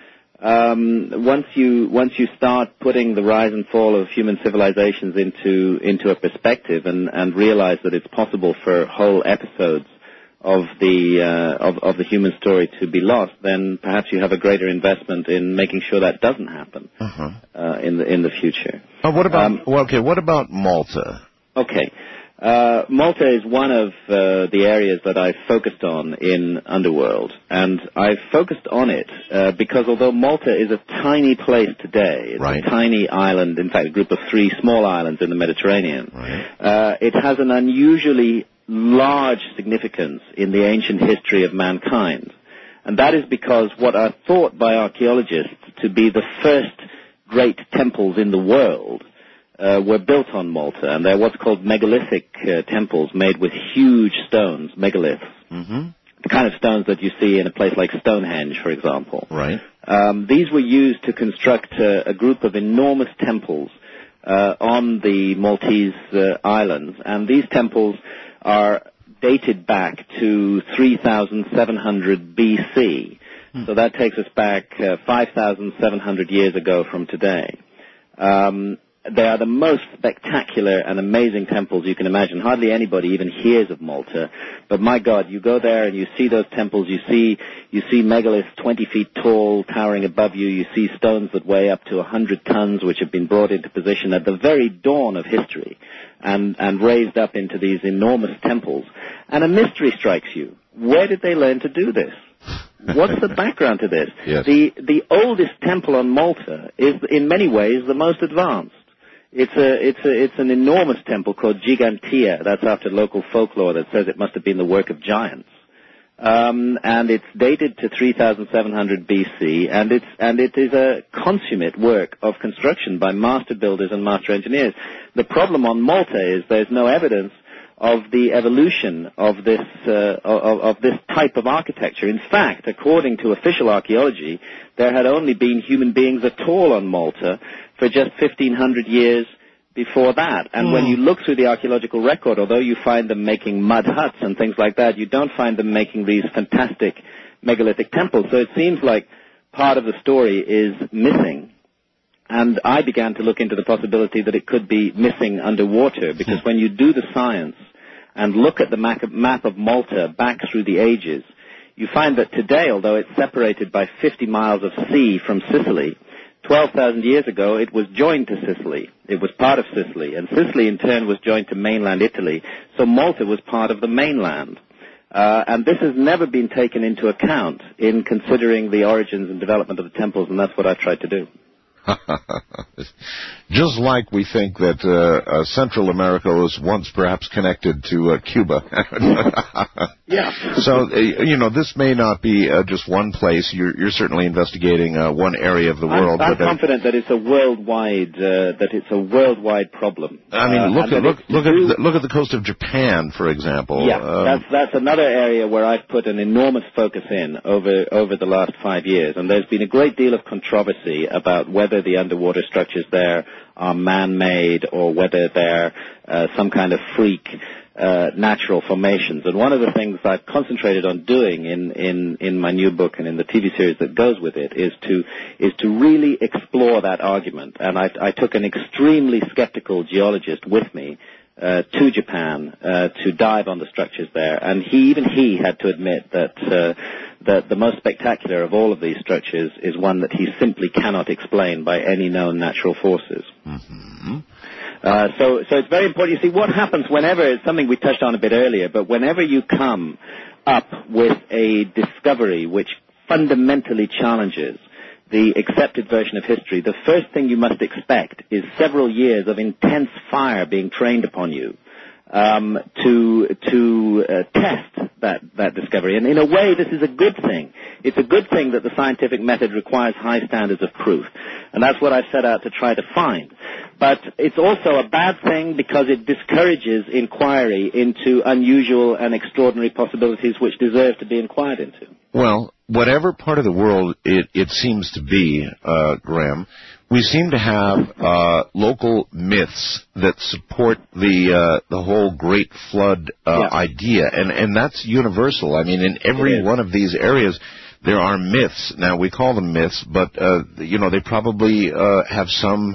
Um, once you once you start putting the rise and fall of human civilizations into into a perspective and, and realize that it's possible for whole episodes of the uh, of, of the human story to be lost, then perhaps you have a greater investment in making sure that doesn't happen uh-huh. uh, in the in the future. Uh, what about um, well, okay? What about Malta? Okay, uh, Malta is one of uh, the areas that I've focused on in Underworld, and I've focused on it uh, because although Malta is a tiny place today, it's right. a tiny island, in fact, a group of three small islands in the Mediterranean. Right. Uh, it has an unusually large significance in the ancient history of mankind. And that is because what are thought by archaeologists to be the first great temples in the world uh, were built on Malta. And they're what's called megalithic uh, temples made with huge stones, megaliths. Mm-hmm. The kind of stones that you see in a place like Stonehenge, for example. Right. Um, these were used to construct uh, a group of enormous temples uh, on the Maltese uh, islands. And these temples are dated back to three thousand seven hundred B C. Hmm. So that takes us back uh, five thousand seven hundred years ago from today. Um, they are the most spectacular and amazing temples you can imagine. Hardly anybody even hears of Malta. But my God, you go there and you see those temples. You see you see megaliths twenty feet tall towering above you. You see stones that weigh up to one hundred tons, which have been brought into position at the very dawn of history and, and raised up into these enormous temples. And a mystery strikes you. Where did they learn to do this? What's the background to this? Yes. The, the oldest temple on Malta is, in many ways, the most advanced. It's a, it's a, it's an enormous temple called Gigantia. That's after local folklore that says it must have been the work of giants. Um, and it's dated to three thousand seven hundred B C, and it's, and it is a consummate work of construction by master builders and master engineers. The problem on Malta is there's no evidence of the evolution of this, uh, of, of this type of architecture. In fact, according to official archaeology, there had only been human beings at all on Malta for just fifteen hundred years before that. And mm. when you look through the archaeological record, although you find them making mud huts and things like that, you don't find them making these fantastic megalithic temples. So it seems like part of the story is missing. And I began to look into the possibility that it could be missing underwater, because when you do the science and look at the map of Malta back through the ages, you find that today, although it's separated by fifty miles of sea from Sicily, twelve thousand years ago it was joined to Sicily. It was part of Sicily, and Sicily in turn was joined to mainland Italy, so Malta was part of the mainland. Uh, and this has never been taken into account in considering the origins and development of the temples, and that's what I've tried to do. Just like we think that uh, uh, Central America was once perhaps connected to uh, Cuba. Yeah. So, uh, you know, this may not be uh, just one place. You're, you're certainly investigating uh, one area of the world. I'm, I'm but, uh, confident that it's a worldwide uh, that it's a worldwide problem. I mean, uh, look at look look at do, the, look at the coast of Japan, for example. Yeah, um, that's that's another area where I've put an enormous focus in over over the last five years, and there's been a great deal of controversy about whether the underwater structures there are man-made or whether they're uh, some kind of freak. uh, natural formations. And one of the things I've concentrated on doing in, in, in my new book and in the T V series that goes with it is to is to really explore that argument. And I, I took an extremely skeptical geologist with me uh, to Japan uh, to dive on the structures there. And he, even he had to admit that uh, that the most spectacular of all of these structures is one that he simply cannot explain by any known natural forces. Mm-hmm. Uh, so, so it's very important. You see, what happens whenever, it's something we touched on a bit earlier, but whenever you come up with a discovery which fundamentally challenges the accepted version of history, the first thing you must expect is several years of intense fire being trained upon you um, to to uh, test that, that discovery. And in a way, this is a good thing. It's a good thing that the scientific method requires high standards of proof. And that's what I've set out to try to find. But it's also a bad thing because it discourages inquiry into unusual and extraordinary possibilities which deserve to be inquired into. Well, whatever part of the world it, it seems to be, uh, Graham, we seem to have uh, local myths that support the uh, the whole Great Flood uh, yeah. idea, and and that's universal. I mean, in every one of these areas, there are myths. Now, we call them myths, but uh, you know, they probably uh, have some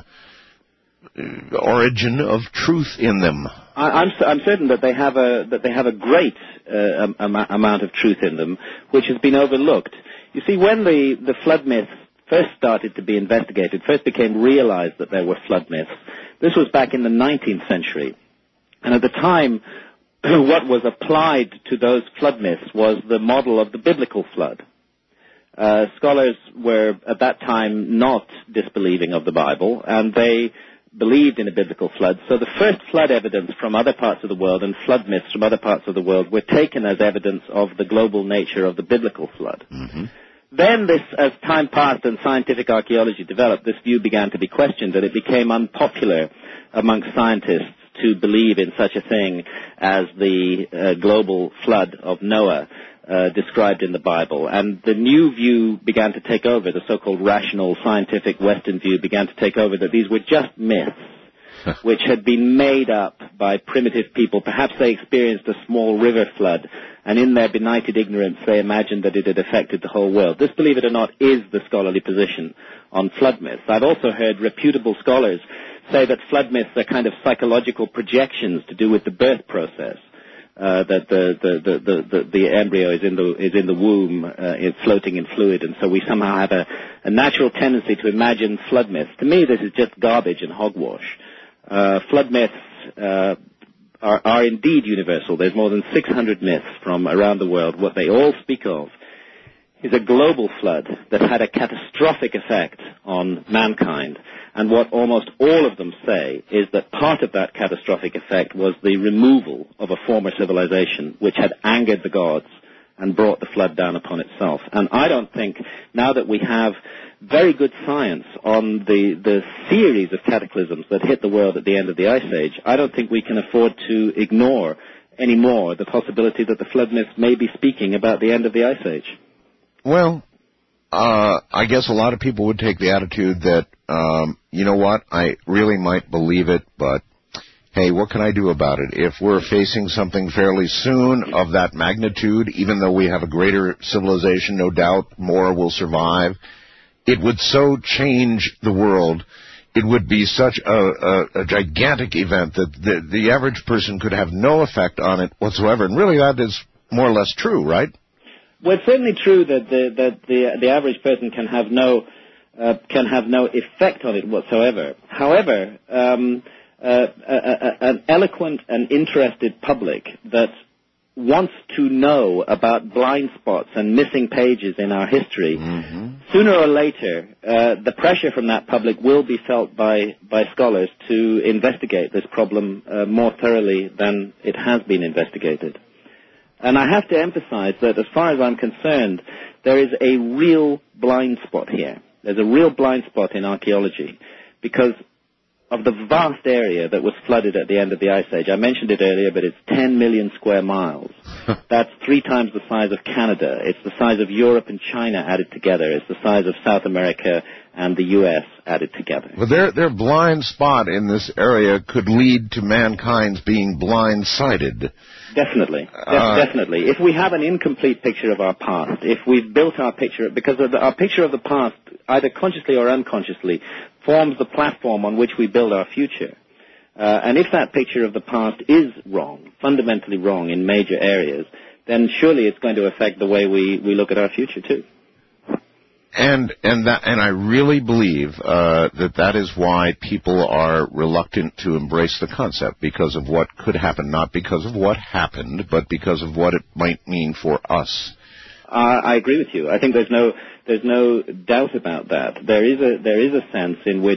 origin of truth in them. I, I'm, I'm certain that they have a that they have a great uh, am, amount of truth in them, which has been overlooked. You see, when the the flood myths first started to be investigated, first became realized that there were flood myths, this was back in the nineteenth century, and at the time, what was applied to those flood myths was the model of the biblical flood. Uh, scholars were at that time not disbelieving of the Bible, and they believed in a biblical flood. So the first flood evidence from other parts of the world and flood myths from other parts of the world were taken as evidence of the global nature of the biblical flood. Mm-hmm. Then this, as time passed and scientific archaeology developed, this view began to be questioned, and it became unpopular amongst scientists to believe in such a thing as the uh, global flood of Noah uh, described in the Bible. And the new view began to take over, the so-called rational, scientific Western view began to take over, that these were just myths which had been made up by primitive people. Perhaps they experienced a small river flood, and in their benighted ignorance they imagined that it had affected the whole world. This, believe it or not, is the scholarly position on flood myths. I've also heard reputable scholars say that flood myths are kind of psychological projections to do with the birth process. Uh, that the the, the, the, the the embryo is in the is in the womb, uh, it's floating in fluid, and so we somehow have a, a natural tendency to imagine flood myths. To me, this is just garbage and hogwash. Uh, flood myths uh, are, are indeed universal. There's more than six hundred myths from around the world. What they all speak of is a global flood that had a catastrophic effect on mankind. And what almost all of them say is that part of that catastrophic effect was the removal of a former civilization which had angered the gods and brought the flood down upon itself. And I don't think, now that we have very good science on the, the series of cataclysms that hit the world at the end of the Ice Age, I don't think we can afford to ignore anymore the possibility that the flood myths may be speaking about the end of the Ice Age. Well, uh, I guess a lot of people would take the attitude that, um, you know what, I really might believe it, but hey, what can I do about it? If we're facing something fairly soon of that magnitude, even though we have a greater civilization, no doubt more will survive, it would so change the world. It would be such a, a, a gigantic event that the, the average person could have no effect on it whatsoever. And really that is more or less true, right? Well, it's certainly true that the that the the average person can have no uh, can have no effect on it whatsoever. However, um, uh, a, a, an eloquent and interested public that wants to know about blind spots and missing pages in our history, mm-hmm. sooner or later, uh, the pressure from that public will be felt by by scholars to investigate this problem uh, more thoroughly than it has been investigated. And I have to emphasize that as far as I'm concerned, there is a real blind spot here. There's a real blind spot in archaeology, because of the vast area that was flooded at the end of the Ice Age. I mentioned it earlier, but it's ten million square miles. That's three times the size of Canada. It's the size of Europe and China added together. It's the size of South America and the U S added together. Well, their, their blind spot in this area could lead to mankind's being blindsided. Definitely, De- Uh, definitely. If we have an incomplete picture of our past, if we've built our picture, because of the, our picture of the past, either consciously or unconsciously, forms the platform on which we build our future. Uh, and if that picture of the past is wrong, fundamentally wrong in major areas, then surely it's going to affect the way we, we look at our future too. And and that and I really believe uh, that that is why people are reluctant to embrace the concept, because of what could happen, not because of what happened, but because of what it might mean for us. Uh, I agree with you. I think there's no there's no doubt about that. There is a there is a sense in which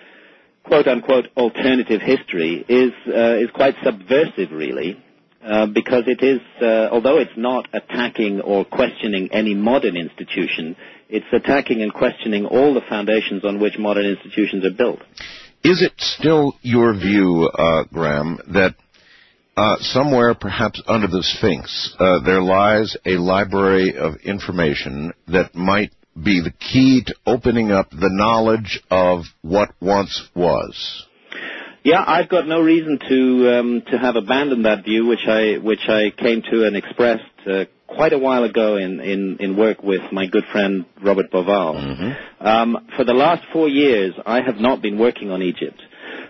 quote unquote alternative history is uh, is quite subversive, really. Uh, because it is, uh, although it's not attacking or questioning any modern institution, it's attacking and questioning all the foundations on which modern institutions are built. Is it still your view, uh, Graham, that uh, somewhere, perhaps under the Sphinx, uh, there lies a library of information that might be the key to opening up the knowledge of what once was? Yeah, I've got no reason to um, to have abandoned that view, which I which I came to and expressed uh, quite a while ago in, in, in work with my good friend Robert Boval. Mm-hmm. Um, for the last four years, I have not been working on Egypt.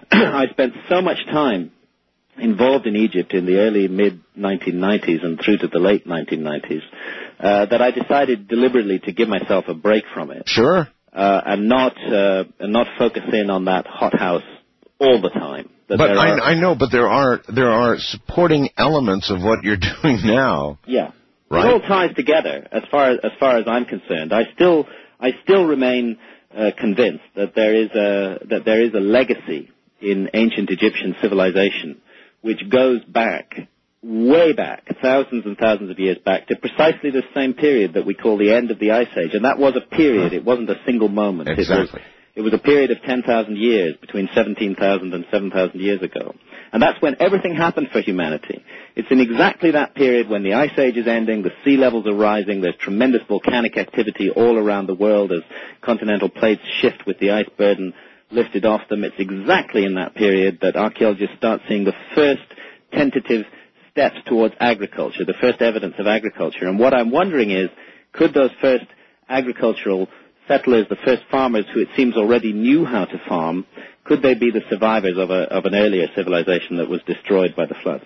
I spent so much time involved in Egypt in the early mid nineteen nineties and through to the late nineteen nineties uh, that I decided deliberately to give myself a break from it. Sure. Uh, and not uh, and not focus in on that hothouse all the time. But I, are, I know, but there are there are supporting elements of what you're doing now. Yeah, right. It all ties together. As far as as far as I'm concerned, I still I still remain uh, convinced that there is a that there is a legacy in ancient Egyptian civilization which goes back way back, thousands and thousands of years back, to precisely the same period that we call the end of the Ice Age, and that was a period. It wasn't a single moment. Exactly. It was, It was a period of ten thousand years, between seventeen thousand and seven thousand years ago. And that's when everything happened for humanity. It's in exactly that period when the Ice Age is ending, the sea levels are rising, there's tremendous volcanic activity all around the world as continental plates shift with the ice burden lifted off them. It's exactly in that period that archaeologists start seeing the first tentative steps towards agriculture, the first evidence of agriculture. And what I'm wondering is, could those first agricultural settlers, the first farmers who it seems already knew how to farm, could they be the survivors of, a, of an earlier civilization that was destroyed by the floods?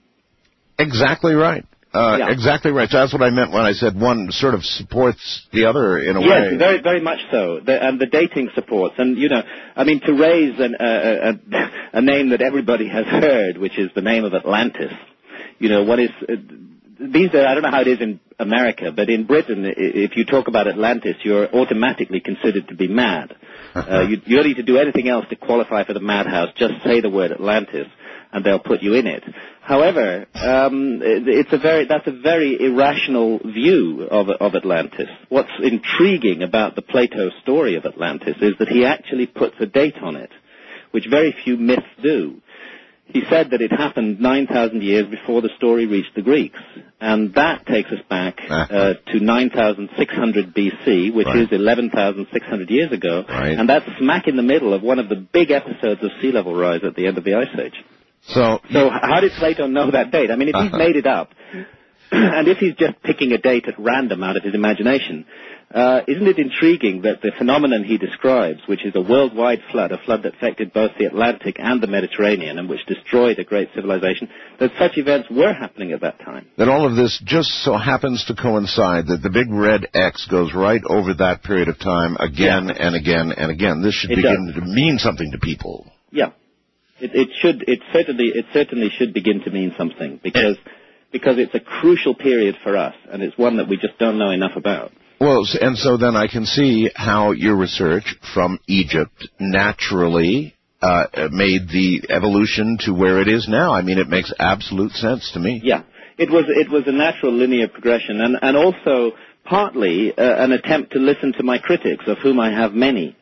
Exactly right. Uh, yeah. Exactly right. So that's what I meant when I said one sort of supports the other in a yes, way. Yes, very, very much so. The, and the dating supports. And, you know, I mean, to raise an, uh, a, a name that everybody has heard, which is the name of Atlantis, you know, what is... Uh, These days, I don't know how it is in America, but in Britain, if you talk about Atlantis, you're automatically considered to be mad. Uh, you, you don't need to do anything else to qualify for the madhouse. Just say the word Atlantis, and they'll put you in it. However, um, it's a very that's a very irrational view of, of Atlantis. What's intriguing about the Plato story of Atlantis is that he actually puts a date on it, which very few myths do. He said that it happened nine thousand years before the story reached the Greeks. And that takes us back uh, to nine thousand six hundred B C, which right. is eleven thousand six hundred years ago. Right. And that's smack in the middle of one of the big episodes of sea level rise at the end of the Ice Age. So, so how did Plato know that date? I mean, if he's uh-huh. made it up, and if he's just picking a date at random out of his imagination, Uh, isn't it intriguing that the phenomenon he describes, which is a worldwide flood, a flood that affected both the Atlantic and the Mediterranean and which destroyed a great civilization, that such events were happening at that time? That all of this just so happens to coincide, that the big red X goes right over that period of time again yeah. and again and again. This should it begin does. to mean something to people. Yeah. It, it should, it certainly, it certainly should begin to mean something because, because it's a crucial period for us and it's one that we just don't know enough about. Well, and so then I can see how your research from Egypt naturally uh, made the evolution to where it is now. I mean, it makes absolute sense to me. Yeah, it was it was a natural linear progression, and and also partly uh, an attempt to listen to my critics, of whom I have many.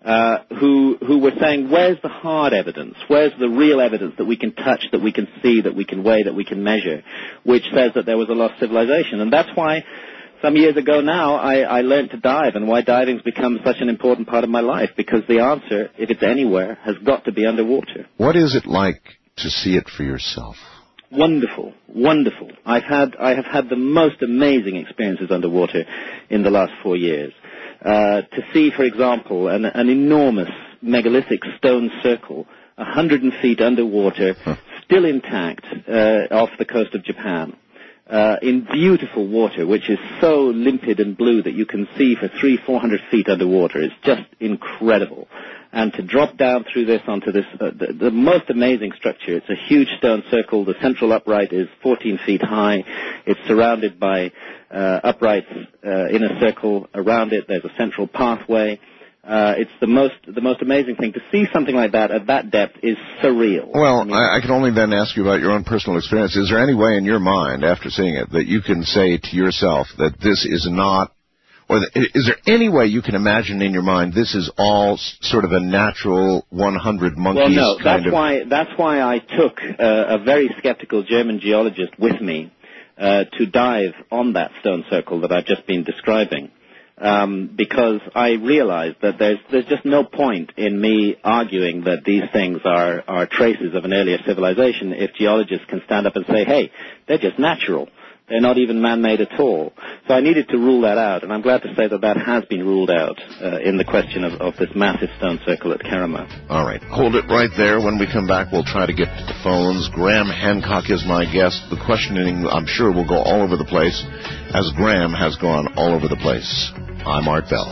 uh, who who were saying, where's the hard evidence? Where's the real evidence that we can touch, that we can see, that we can weigh, that we can measure, which says that there was a lost civilization? And that's why some years ago now I, I learned to dive, and why diving's become such an important part of my life, because the answer, if it's anywhere, has got to be underwater. What is it like to see it for yourself? Wonderful, wonderful. I've had, I have had the most amazing experiences underwater in the last four years. Uh, to see, for example, an, an enormous megalithic stone circle, a hundred feet underwater, huh. still intact, uh, off the coast of Japan, uh, in beautiful water, which is so limpid and blue that you can see for three, four hundred feet underwater. It's just incredible. And to drop down through this onto this, uh, the, the most amazing structure. It's a huge stone circle. The central upright is fourteen feet high. It's surrounded by uh, uprights uh, in a circle around it. There's a central pathway. Uh, it's the most the most amazing thing. To see something like that at that depth is surreal. Well, I, mean, I, I can only then ask you about your own personal experience. Is there any way in your mind, after seeing it, that you can say to yourself that this is not, or is there any way you can imagine in your mind this is all sort of a natural one hundred monkeys kind of... Well, no, that's of... why, that's why I took uh, a very skeptical German geologist with me uh, to dive on that stone circle that I've just been describing, um, because I realized that there's, there's just no point in me arguing that these things are, are traces of an earlier civilization if geologists can stand up and say, hey, they're just natural. They're not even man-made at all. So I needed to rule that out, and I'm glad to say that that has been ruled out uh, in the question of, of this massive stone circle at Kerama. All right. Hold it right there. When we come back, we'll try to get to the phones. Graham Hancock is my guest. The questioning, I'm sure, will go all over the place, as Graham has gone all over the place. I'm Art Bell.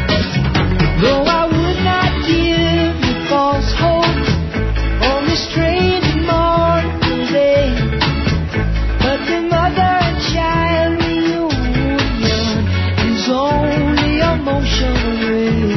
Though I would not give you false hope on this strange and mournful day, but the mother and child reunion is only a motion away.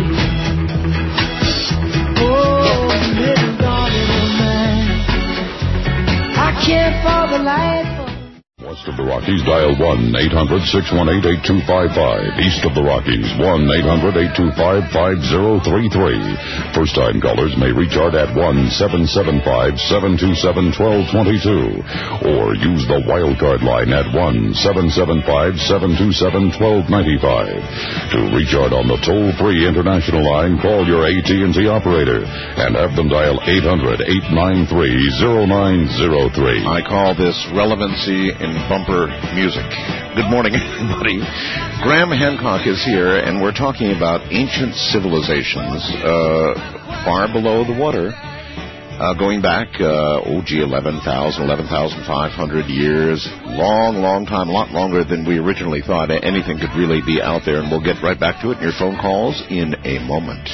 Oh, little darling of mine, I care for the life of... West of the Rockies, dial one eight hundred six one eight eight two five five. East of the Rockies, one eight hundred eight two five five zero three three. First-time callers may reach Art at one seven seven five seven two seven one two two two, or use the wildcard line at one seven seven five seven two seven one two nine five. To reach Art on the toll-free international line, call your A T and T operator and have them dial eight hundred eight nine three zero nine zero three. I call this relevancy in bumper music. Good morning, everybody. Graham Hancock is here, and we're talking about ancient civilizations uh, far below the water, uh, going back, uh, oh, gee, eleven thousand, eleven thousand five hundred years. Long, long time, a lot longer than we originally thought anything could really be out there, and we'll get right back to it in your phone calls in a moment.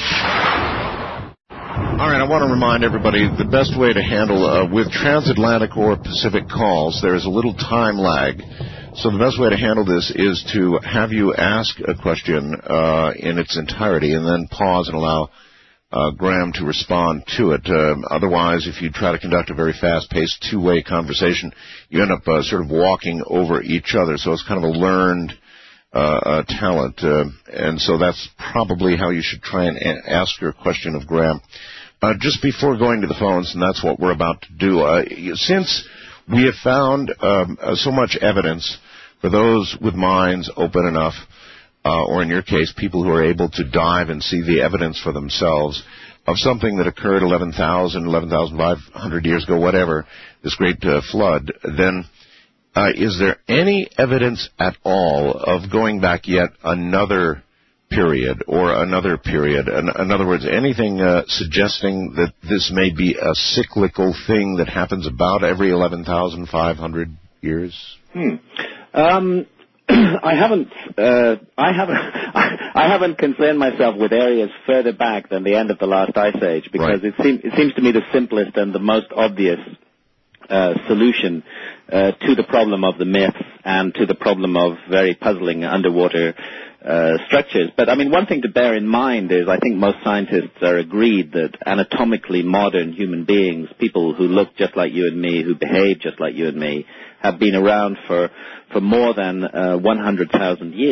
All right, I want to remind everybody the best way to handle, uh, with transatlantic or Pacific calls, there is a little time lag. So the best way to handle this is to have you ask a question uh, in its entirety and then pause and allow uh, Graham to respond to it. Uh, otherwise, if you try to conduct a very fast-paced two-way conversation, you end up uh, sort of walking over each other. So it's kind of a learned uh, uh, talent. Uh, and so that's probably how you should try and a- ask your question of Graham. Uh, just before going to the phones, and that's what we're about to do, uh, since we have found um, uh, so much evidence for those with minds open enough, uh, or in your case, people who are able to dive and see the evidence for themselves of something that occurred eleven thousand, eleven thousand five hundred years ago, whatever, this great uh, flood, then uh, is there any evidence at all of going back yet another period or another period? In, in other words, anything uh, suggesting that this may be a cyclical thing that happens about every eleven thousand five hundred years? Hmm. Um, I haven't. Uh, I haven't. I haven't concerned myself with areas further back than the end of the last ice age, because right. it, seem, it seems to me the simplest and the most obvious uh, solution uh, to the problem of the myths and to the problem of very puzzling underwater Uh, structures. But, I mean, one thing to bear in mind is I think most scientists are agreed that anatomically modern human beings, people who look just like you and me, who behave just like you and me, have been around for, for more than uh, one hundred thousand years.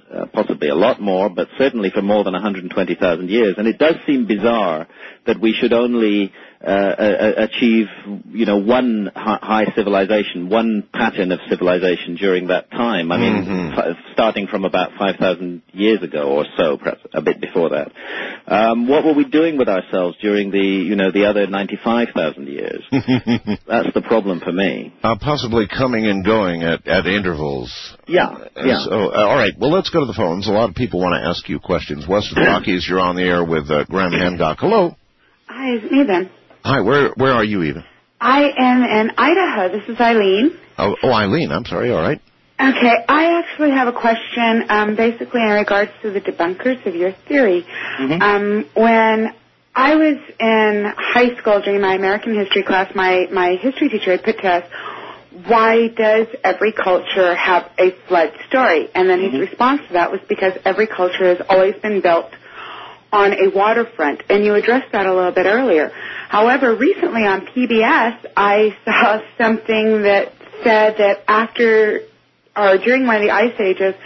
uh, possibly a lot more, but certainly for more than one hundred twenty thousand years. And it does seem bizarre that we should only uh, uh, achieve, you know, one high civilization, one pattern of civilization during that time. I mean, mm-hmm. f- starting from about five thousand years ago or so, perhaps a bit before that. Um, what were we doing with ourselves during the, you know, the other ninety-five thousand years? That's the problem for me. Uh, possibly coming and going at, at intervals. Yeah, uh, yeah. So, uh, all right, well, let's go to the phones. A lot of people want to ask you questions. West of the Rockies, you're on the air with uh, Graham Hancock. Hello. Hi, it's me then. Hi, where where are you, Eva? I am in Idaho. This is Eileen. Oh, oh, Eileen, I'm sorry, all right. Okay, I actually have a question um, basically in regards to the debunkers of your theory. Mm-hmm. Um, when I was in high school during my American history class, my, my history teacher had put to us, why does every culture have a flood story? And then his mm-hmm. response to that was because every culture has always been built on a waterfront. And you addressed that a little bit earlier. However, recently on P B S, I saw something that said that after or during one of the ice ages,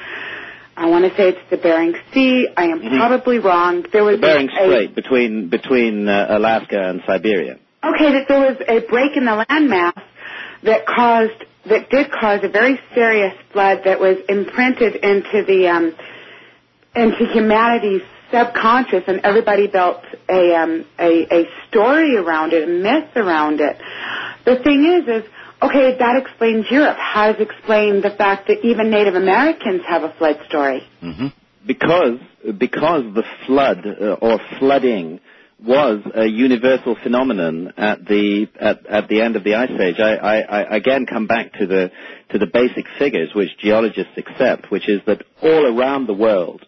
I want to say it's the Bering Sea. I am mm-hmm. probably wrong. There was the Bering a, Strait between between uh, Alaska and Siberia. Okay, that there was a break in the landmass that caused that did cause a very serious flood that was imprinted into the um, into humanity's subconscious, and everybody built a um, a, a story around it, a myth around it. The thing is, is okay, that explains Europe. How does it explain the fact that even Native Americans have a flood story? Mm-hmm. Because because the flood uh, or flooding was a universal phenomenon at the at, at the end of the Ice Age. I, I, I again come back to the to the basic figures which geologists accept, which is that all around the world,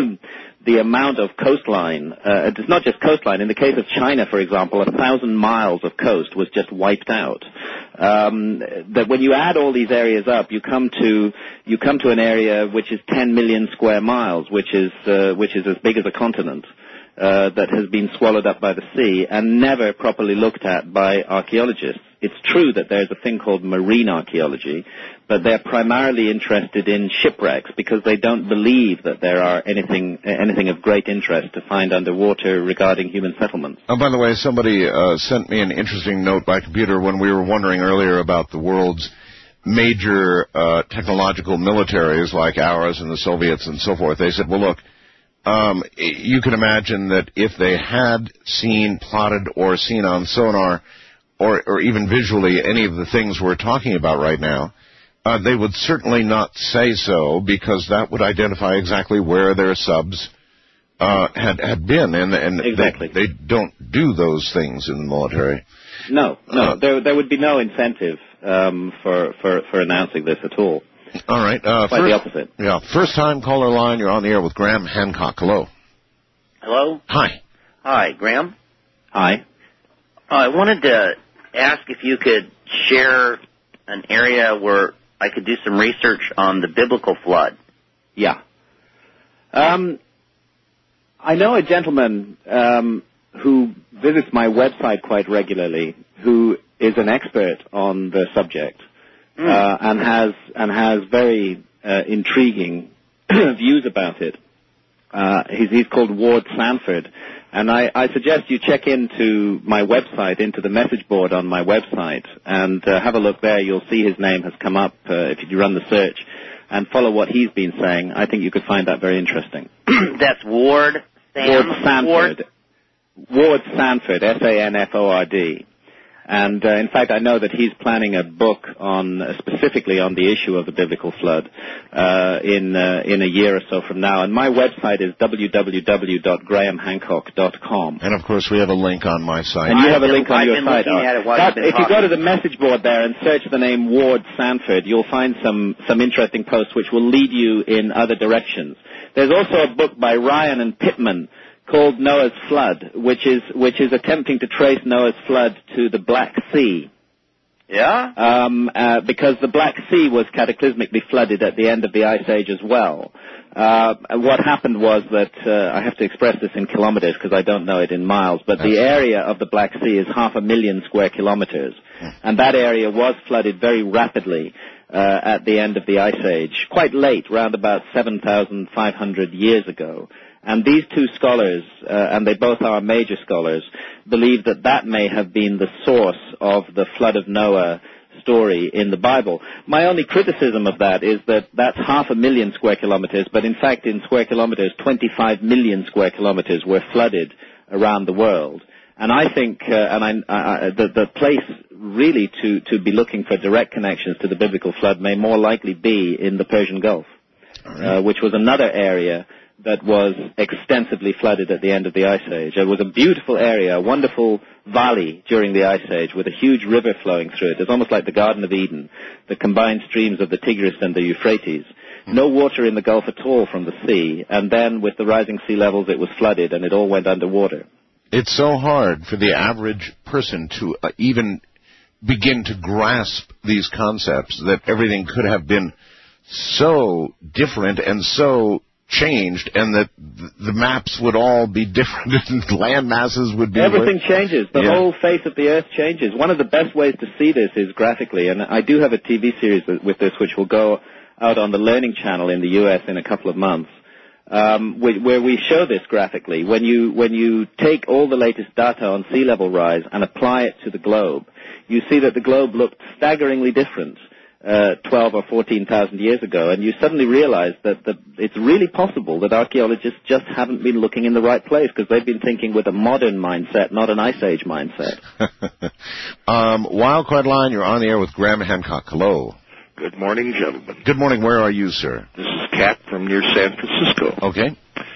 the amount of coastline, uh, it's not just coastline. In the case of China, for example, a thousand miles of coast was just wiped out. Um, that when you add all these areas up, you come to you come to an area which is ten million square miles, which is uh, which is as big as a continent. Uh, that has been swallowed up by the sea and never properly looked at by archaeologists. It's true that there's a thing called marine archaeology, but they're primarily interested in shipwrecks because they don't believe that there are anything anything of great interest to find underwater regarding human settlements. Oh, by the way, somebody uh, sent me an interesting note by computer when we were wondering earlier about the world's major uh, technological militaries like ours and the Soviets and so forth. They said, well, look, Um, you can imagine that if they had seen, plotted, or seen on sonar, or, or even visually any of the things we're talking about right now, uh, they would certainly not say so because that would identify exactly where their subs uh, had had been, and, and exactly. they, they don't do those things in the military. No, no, uh, there there would be no incentive um, for, for for announcing this at all. All right. Uh, Quite first, the opposite. Yeah. First time caller line. You're on the air with Graham Hancock. Hello. Hello. Hi. Hi, Graham. Hi. Uh, I wanted to ask if you could share an area where I could do some research on the biblical flood. Yeah. Um, I know a gentleman um, who visits my website quite regularly, who is an expert on the subject. Uh, and has and has very uh, intriguing views about it. Uh, he's, he's called Ward Sanford, and I, I suggest you check into my website, into the message board on my website, and uh, have a look there. You'll see his name has come up uh, if you run the search, and follow what he's been saying. I think you could find that very interesting. That's Ward Sam? Ward Sanford. Ward, Ward Sanford, S A N F O R D. And, uh, in fact, I know that he's planning a book on, uh, specifically on the issue of the biblical flood, uh, in, uh, in a year or so from now. And my website is w w w dot graham hancock dot com. And, of course, we have a link on my site. And you have I've a link been, on I've your been site. looking at it while that, you've been if you go to talking. the message board there and search the name Ward Sanford, you'll find some, some interesting posts which will lead you in other directions. There's also a book by Ryan and Pittman called Noah's Flood, which is, which is attempting to trace Noah's flood to the Black Sea. Yeah? Um, uh, because the Black Sea was cataclysmically flooded at the end of the Ice Age as well. Uh, what happened was that, uh, I have to express this in kilometers because I don't know it in miles, but the area of the Black Sea is half a million square kilometers. And that area was flooded very rapidly uh, at the end of the Ice Age, quite late, round about seven thousand five hundred years ago. And these two scholars, uh, and they both are major scholars, believe that that may have been the source of the flood of Noah story in the Bible. My only criticism of that is that that's half a million square kilometers, but in fact in square kilometers, twenty-five million square kilometers were flooded around the world. And I think, uh, and I, I, the, the place really to, to be looking for direct connections to the biblical flood may more likely be in the Persian Gulf, uh, which was another area that was extensively flooded at the end of the Ice Age. It was a beautiful area, a wonderful valley during the Ice Age with a huge river flowing through it. It's almost like the Garden of Eden, the combined streams of the Tigris and the Euphrates. No water in the Gulf at all from the sea, and then with the rising sea levels it was flooded and it all went underwater. It's so hard for the average person to uh, even begin to grasp these concepts, that everything could have been so different and so changed, and that the maps would all be different, and land masses would be... Everything changes. The yeah. whole face of the Earth changes. One of the best ways to see this is graphically, and I do have a T V series with this which will go out on the Learning Channel in the U S in a couple of months, um, where we show this graphically. When you, when you take all the latest data on sea level rise and apply it to the globe, you see that the globe looked staggeringly different Uh, twelve or fourteen thousand years ago, and you suddenly realize that, that it's really possible that archaeologists just haven't been looking in the right place, because they've been thinking with a modern mindset, not an Ice Age mindset. um, Wildcard Line, you're on the air with Graham Hancock. Hello. Good morning, gentlemen. Good morning. Where are you, sir? This is Cat from near San Francisco. Okay.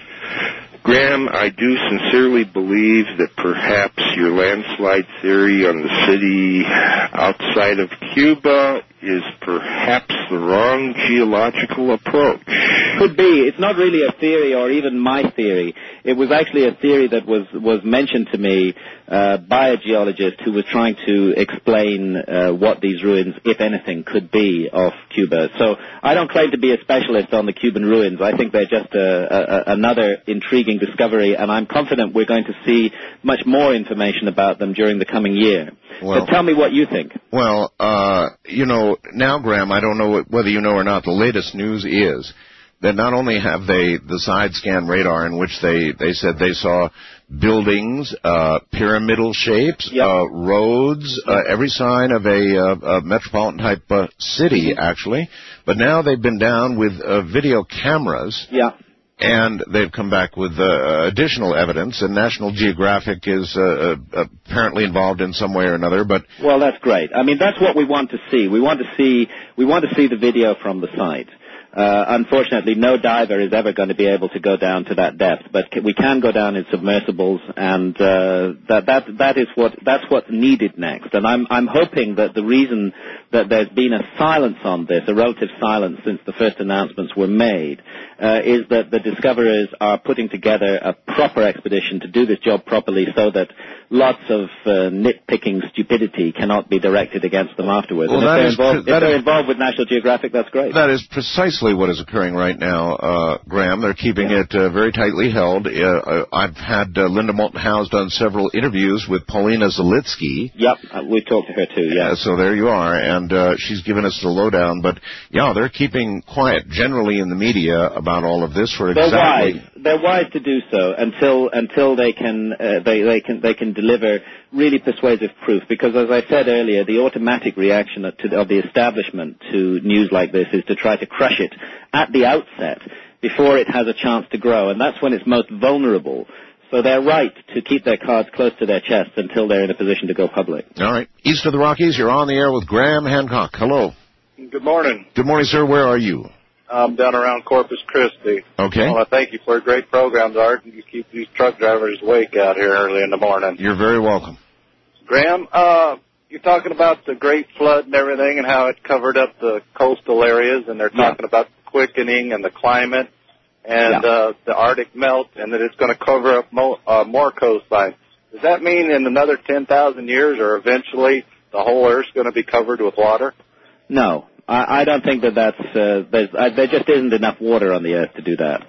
Graham, I do sincerely believe that perhaps your landslide theory on the city outside of Cuba is perhaps the wrong geological approach. Could be. It's not really a theory or even my theory. It was actually a theory that was, was mentioned to me uh, by a geologist who was trying to explain uh, what these ruins, if anything, could be of Cuba. So I don't claim to be a specialist on the Cuban ruins. I think they're just a, a, another intriguing discovery, and I'm confident we're going to see much more information about them during the coming year. Well, but tell me what you think. Well, uh, you know, now, Graham, I don't know whether you know or not, the latest news is that not only have they the side scan radar in which they, they said they saw buildings, uh, pyramidal shapes, yep. uh, roads, uh, every sign of a, uh, a metropolitan-type uh, city, actually, but now they've been down with uh, video cameras. Yeah. And they've come back with uh, additional evidence, and National Geographic is uh, uh, apparently involved in some way or another. But well, that's great. I mean, that's what we want to see. We want to see we want to see the video from the site. Uh, unfortunately, no diver is ever going to be able to go down to that depth, but we can go down in submersibles, and uh, that that that is what that's what's needed next. And I'm I'm hoping that the reason that there's been a silence on this, a relative silence since the first announcements were made, uh, is that the discoverers are putting together a proper expedition to do this job properly, so that lots of uh, nitpicking stupidity cannot be directed against them afterwards. Well, and if, they're is, involved, that if they're is, involved with National Geographic, that's great. That is precisely what is occurring right now, uh, Graham. They're keeping yeah. it uh, very tightly held. Uh, I've had uh, Linda Moulton Howe's done several interviews with Paulina Zalitsky. Yep, uh, we've talked to her too, yeah. Uh, so there you are, and uh, she's given us the lowdown. But, yeah, they're keeping quiet generally in the media about all of this for they're exactly... Wise. They're wise to do so until until they can uh, they, they can they can deliver really persuasive proof. Because as I said earlier, the automatic reaction of, to, of the establishment to news like this is to try to crush it at the outset before it has a chance to grow, and that's when it's most vulnerable. So they're right to keep their cards close to their chests until they're in a position to go public. All right. East of the Rockies, you're on the air with Graham Hancock. Hello. Good morning. Good morning, sir. Where are you? I'm down around Corpus Christi. Okay. I want to thank you for a great program, Art. You keep these truck drivers awake out here early in the morning. You're very welcome. Graham, uh, you're talking about the Great Flood and everything and how it covered up the coastal areas, and they're talking yeah. about the quickening and the climate and yeah. uh, the Arctic melt, and that it's going to cover up mo- uh, more coastline. Does that mean in another ten thousand years or eventually the whole Earth's going to be covered with water? No. I, I don't think that that's, uh, there's, uh, there just isn't enough water on the Earth to do that.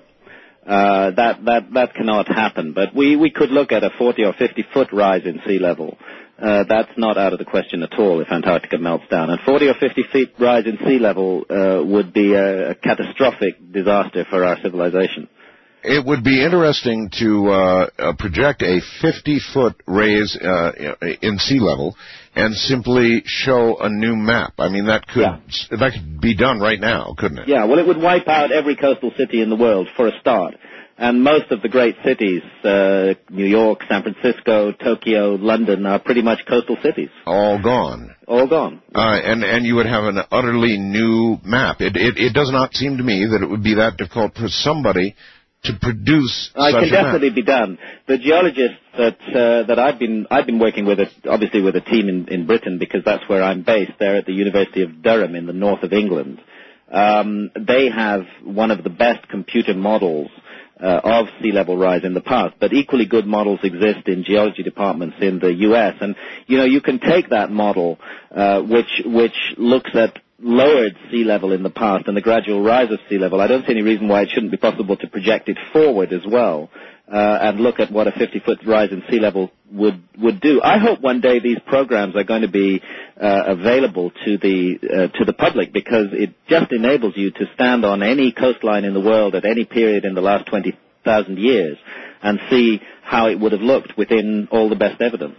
Uh, that, that, that cannot happen. But we, we could look at a forty or fifty foot rise in sea level. uh, that's not out of the question at all if Antarctica melts down. And forty or fifty feet rise in sea level uh, would be a, a catastrophic disaster for our civilization. It would be interesting to uh, uh, project a fifty-foot raise uh, in sea level and simply show a new map. I mean, that could Yeah. that could be done right now, couldn't it? Yeah, well, it would wipe out every coastal city in the world for a start. And most of the great cities, uh, New York, San Francisco, Tokyo, London, are pretty much coastal cities. All gone. All gone. Uh, and, and you would have an utterly new map. It, it, it does not seem to me that it would be that difficult for somebody to produce Uh, such it can a definitely map. be done. The geologists that uh, that I've been I've been working with, it, obviously with a team in, in Britain because that's where I'm based. They're at the University of Durham in the north of England. Um, they have one of the best computer models uh, of sea level rise in the past, but equally good models exist in geology departments in the U S. And you know, you can take that model, uh, which which looks at lowered sea level in the past and the gradual rise of sea level. I don't see any reason why it shouldn't be possible to project it forward as well uh, and look at what a fifty-foot rise in sea level would would do. I hope one day these programs are going to be uh, available to the uh, to the public because it just enables you to stand on any coastline in the world at any period in the last twenty thousand years and see how it would have looked within all the best evidence.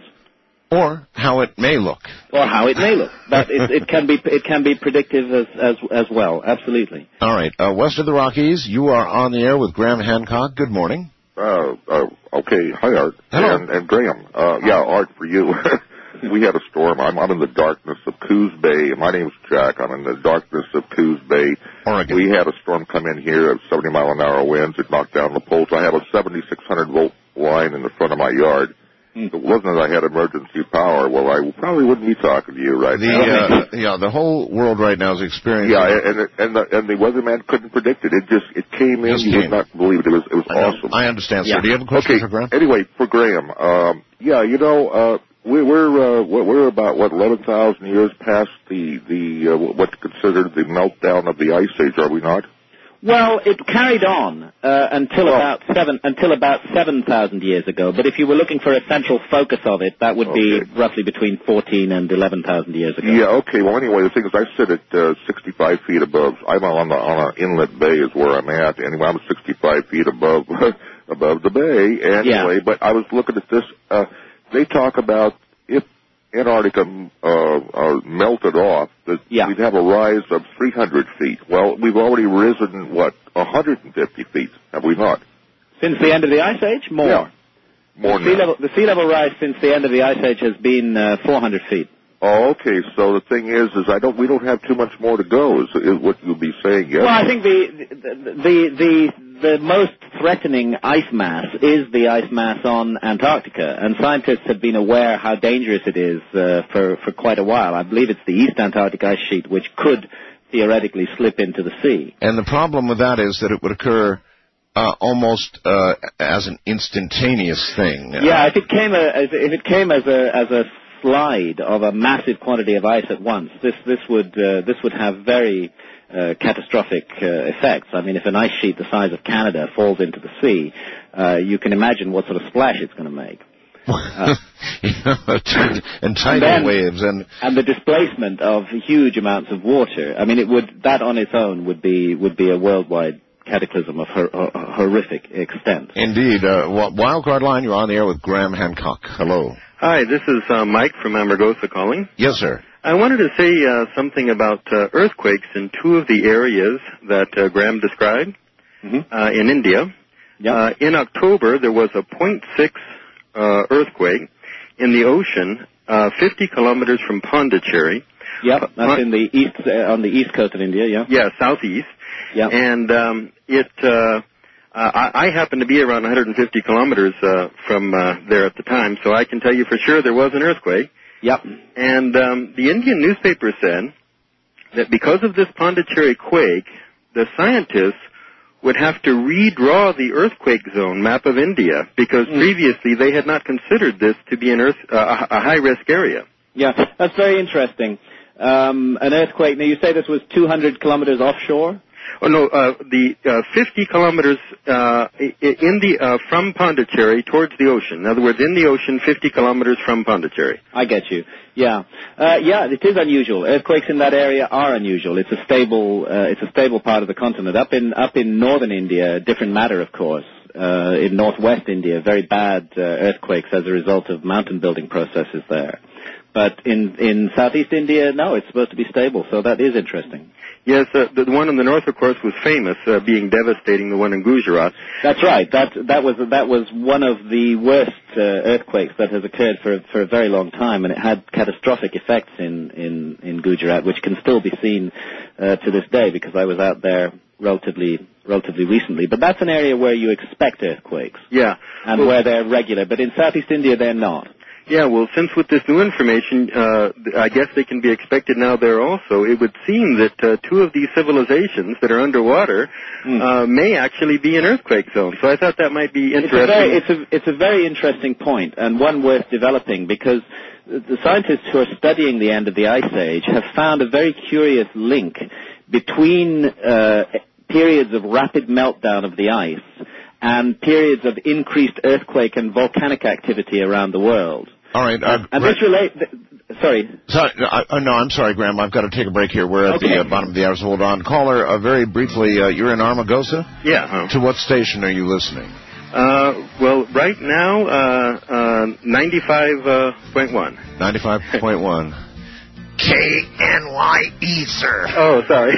Or how it may look. Or how it may look. But it, it can be it can be predictive as as, as well. Absolutely. All right. Uh, west of the Rockies, you are on the air with Graham Hancock. Good morning. Uh, uh, okay. Hi, Art. Hello. And, and Graham. Uh, yeah, Art, for you. We had a storm. I'm, I'm in the darkness of Coos Bay. My name's Jack. I'm in the darkness of Coos Bay. Oregon. We had a storm come in here at seventy mile an hour winds. It knocked down the poles. I have a seventy-six hundred volt line in the front of my yard. If it wasn't that I had emergency power, well, I probably wouldn't be talking to you right The, now. uh, yeah, the whole world right now is experiencing... Yeah, and it, and the and the weatherman couldn't predict it. It just it came in. Just You came. would not believe it. It was it was I know. awesome. I understand, sir. Yeah. Do you have a question Okay. for Graham? Anyway, for Graham, um, yeah, you know, uh, we, we're uh, we're we're about what eleven thousand years past the the uh, what's considered the meltdown of the ice age, are we not? Well, it carried on uh, until Oh. about seven until about seven thousand years ago. But if you were looking for a central focus of it, that would be Okay. roughly between fourteen and eleven thousand years ago. Yeah. Okay. Well, anyway, the thing is, I sit at uh, sixty-five feet above. I'm on the on an inlet bay is where I'm at. Anyway, I'm sixty-five feet above above the bay. Anyway, Yeah. but I was looking at this. Uh, they talk about if Antarctica uh, uh, melted off, that Yeah. we'd have a rise of three hundred feet. Well, we've already risen, what, one hundred fifty feet, have we not? Since the end of the Ice Age, more. Yeah. More the, sea now. level, the sea level rise since the end of the Ice Age has been uh, four hundred feet. Oh, okay. So the thing is, is I don't, we don't have too much more to go, is, is what you'll be saying, yes? Well, I think the the the the, the most threatening ice mass is the ice mass on Antarctica, and scientists have been aware how dangerous it is uh, for for quite a while. I believe it's the East Antarctic ice sheet which could theoretically slip into the sea. And the problem with that is that it would occur uh, almost uh, as an instantaneous thing. Yeah, if it came a, as, if it came as a as a slide of a massive quantity of ice at once, this this would uh, this would have very uh, catastrophic uh, effects. I mean, if an ice sheet the size of Canada falls into the sea, uh, you can imagine what sort of splash it's going to make. Uh, You know, and And tidal then- waves and and the displacement of huge amounts of water. I mean, it would that on its own would be would be a worldwide cataclysm of hor- hor- horrific extent. indeed. Uh, Wi- Wildcard Line, you're on the air with Graham Hancock. Hello. Hi, this is uh, Mike from Amargosa calling. Yes, sir. I wanted to say uh, something about uh, earthquakes in two of the areas that uh, Graham described Mhm. uh, in India. Yep. Uh, in October, there was a point six uh, earthquake in the ocean, uh, fifty kilometers from Pondicherry. Yep, Uh, that's in the east uh, on the east coast of India. Yeah. Yeah, southeast. Yeah. And um, it, uh, I, I happen to be around one hundred fifty kilometers uh, from uh, there at the time, so I can tell you for sure there was an earthquake. Yep. And um, the Indian newspaper said that because of this Pondicherry quake, the scientists would have to redraw the earthquake zone map of India because Mm. previously they had not considered this to be an earth, uh, a high-risk area. Yeah, that's very interesting. Um, an earthquake. Now, you say this was two hundred kilometers offshore? Oh no, uh, the uh, fifty kilometers uh, in the uh, from Pondicherry towards the ocean. In other words, in the ocean, fifty kilometers from Pondicherry. I get you. Yeah, uh, yeah, it is unusual. Earthquakes in that area are unusual. It's a stable, uh, it's a stable part of the continent. Up in up in northern India, different matter, of course. Uh, in northwest India, very bad uh, earthquakes as a result of mountain building processes there. But in in southeast India, no, it's supposed to be stable. So that is interesting. Yes, uh, the one in the north, of course, was famous, uh, being devastating. The one in Gujarat. That's right. That that was that was one of the worst uh, earthquakes that has occurred for for a very long time, and it had catastrophic effects in in, in Gujarat, which can still be seen uh, to this day. Because I was out there relatively relatively recently. But that's an area where you expect earthquakes. Yeah, and well, where they're regular. But in southeast India, they're not. Yeah, well, since with this new information, uh, I guess they can be expected now there also, it would seem that uh, two of these civilizations that are underwater mm. uh, may actually be in earthquake zones. So I thought that might be interesting. It's a, very, it's, a, it's a very interesting point, and one worth developing, because the scientists who are studying the end of the Ice Age have found a very curious link between uh, periods of rapid meltdown of the ice and periods of increased earthquake and volcanic activity around the world. All right. Uh, and right. this relate. Th- sorry. Sorry. Uh, no, I'm sorry, Graham. I've got to take a break here. We're at okay. the uh, bottom of the hour, so hold on. Caller, uh, very briefly, uh, you're in Armagosa? Yeah. Huh. To what station are you listening? Uh, well, right now, uh, uh, ninety-five point one. ninety-five point one. K N Y E, sir. Oh, sorry.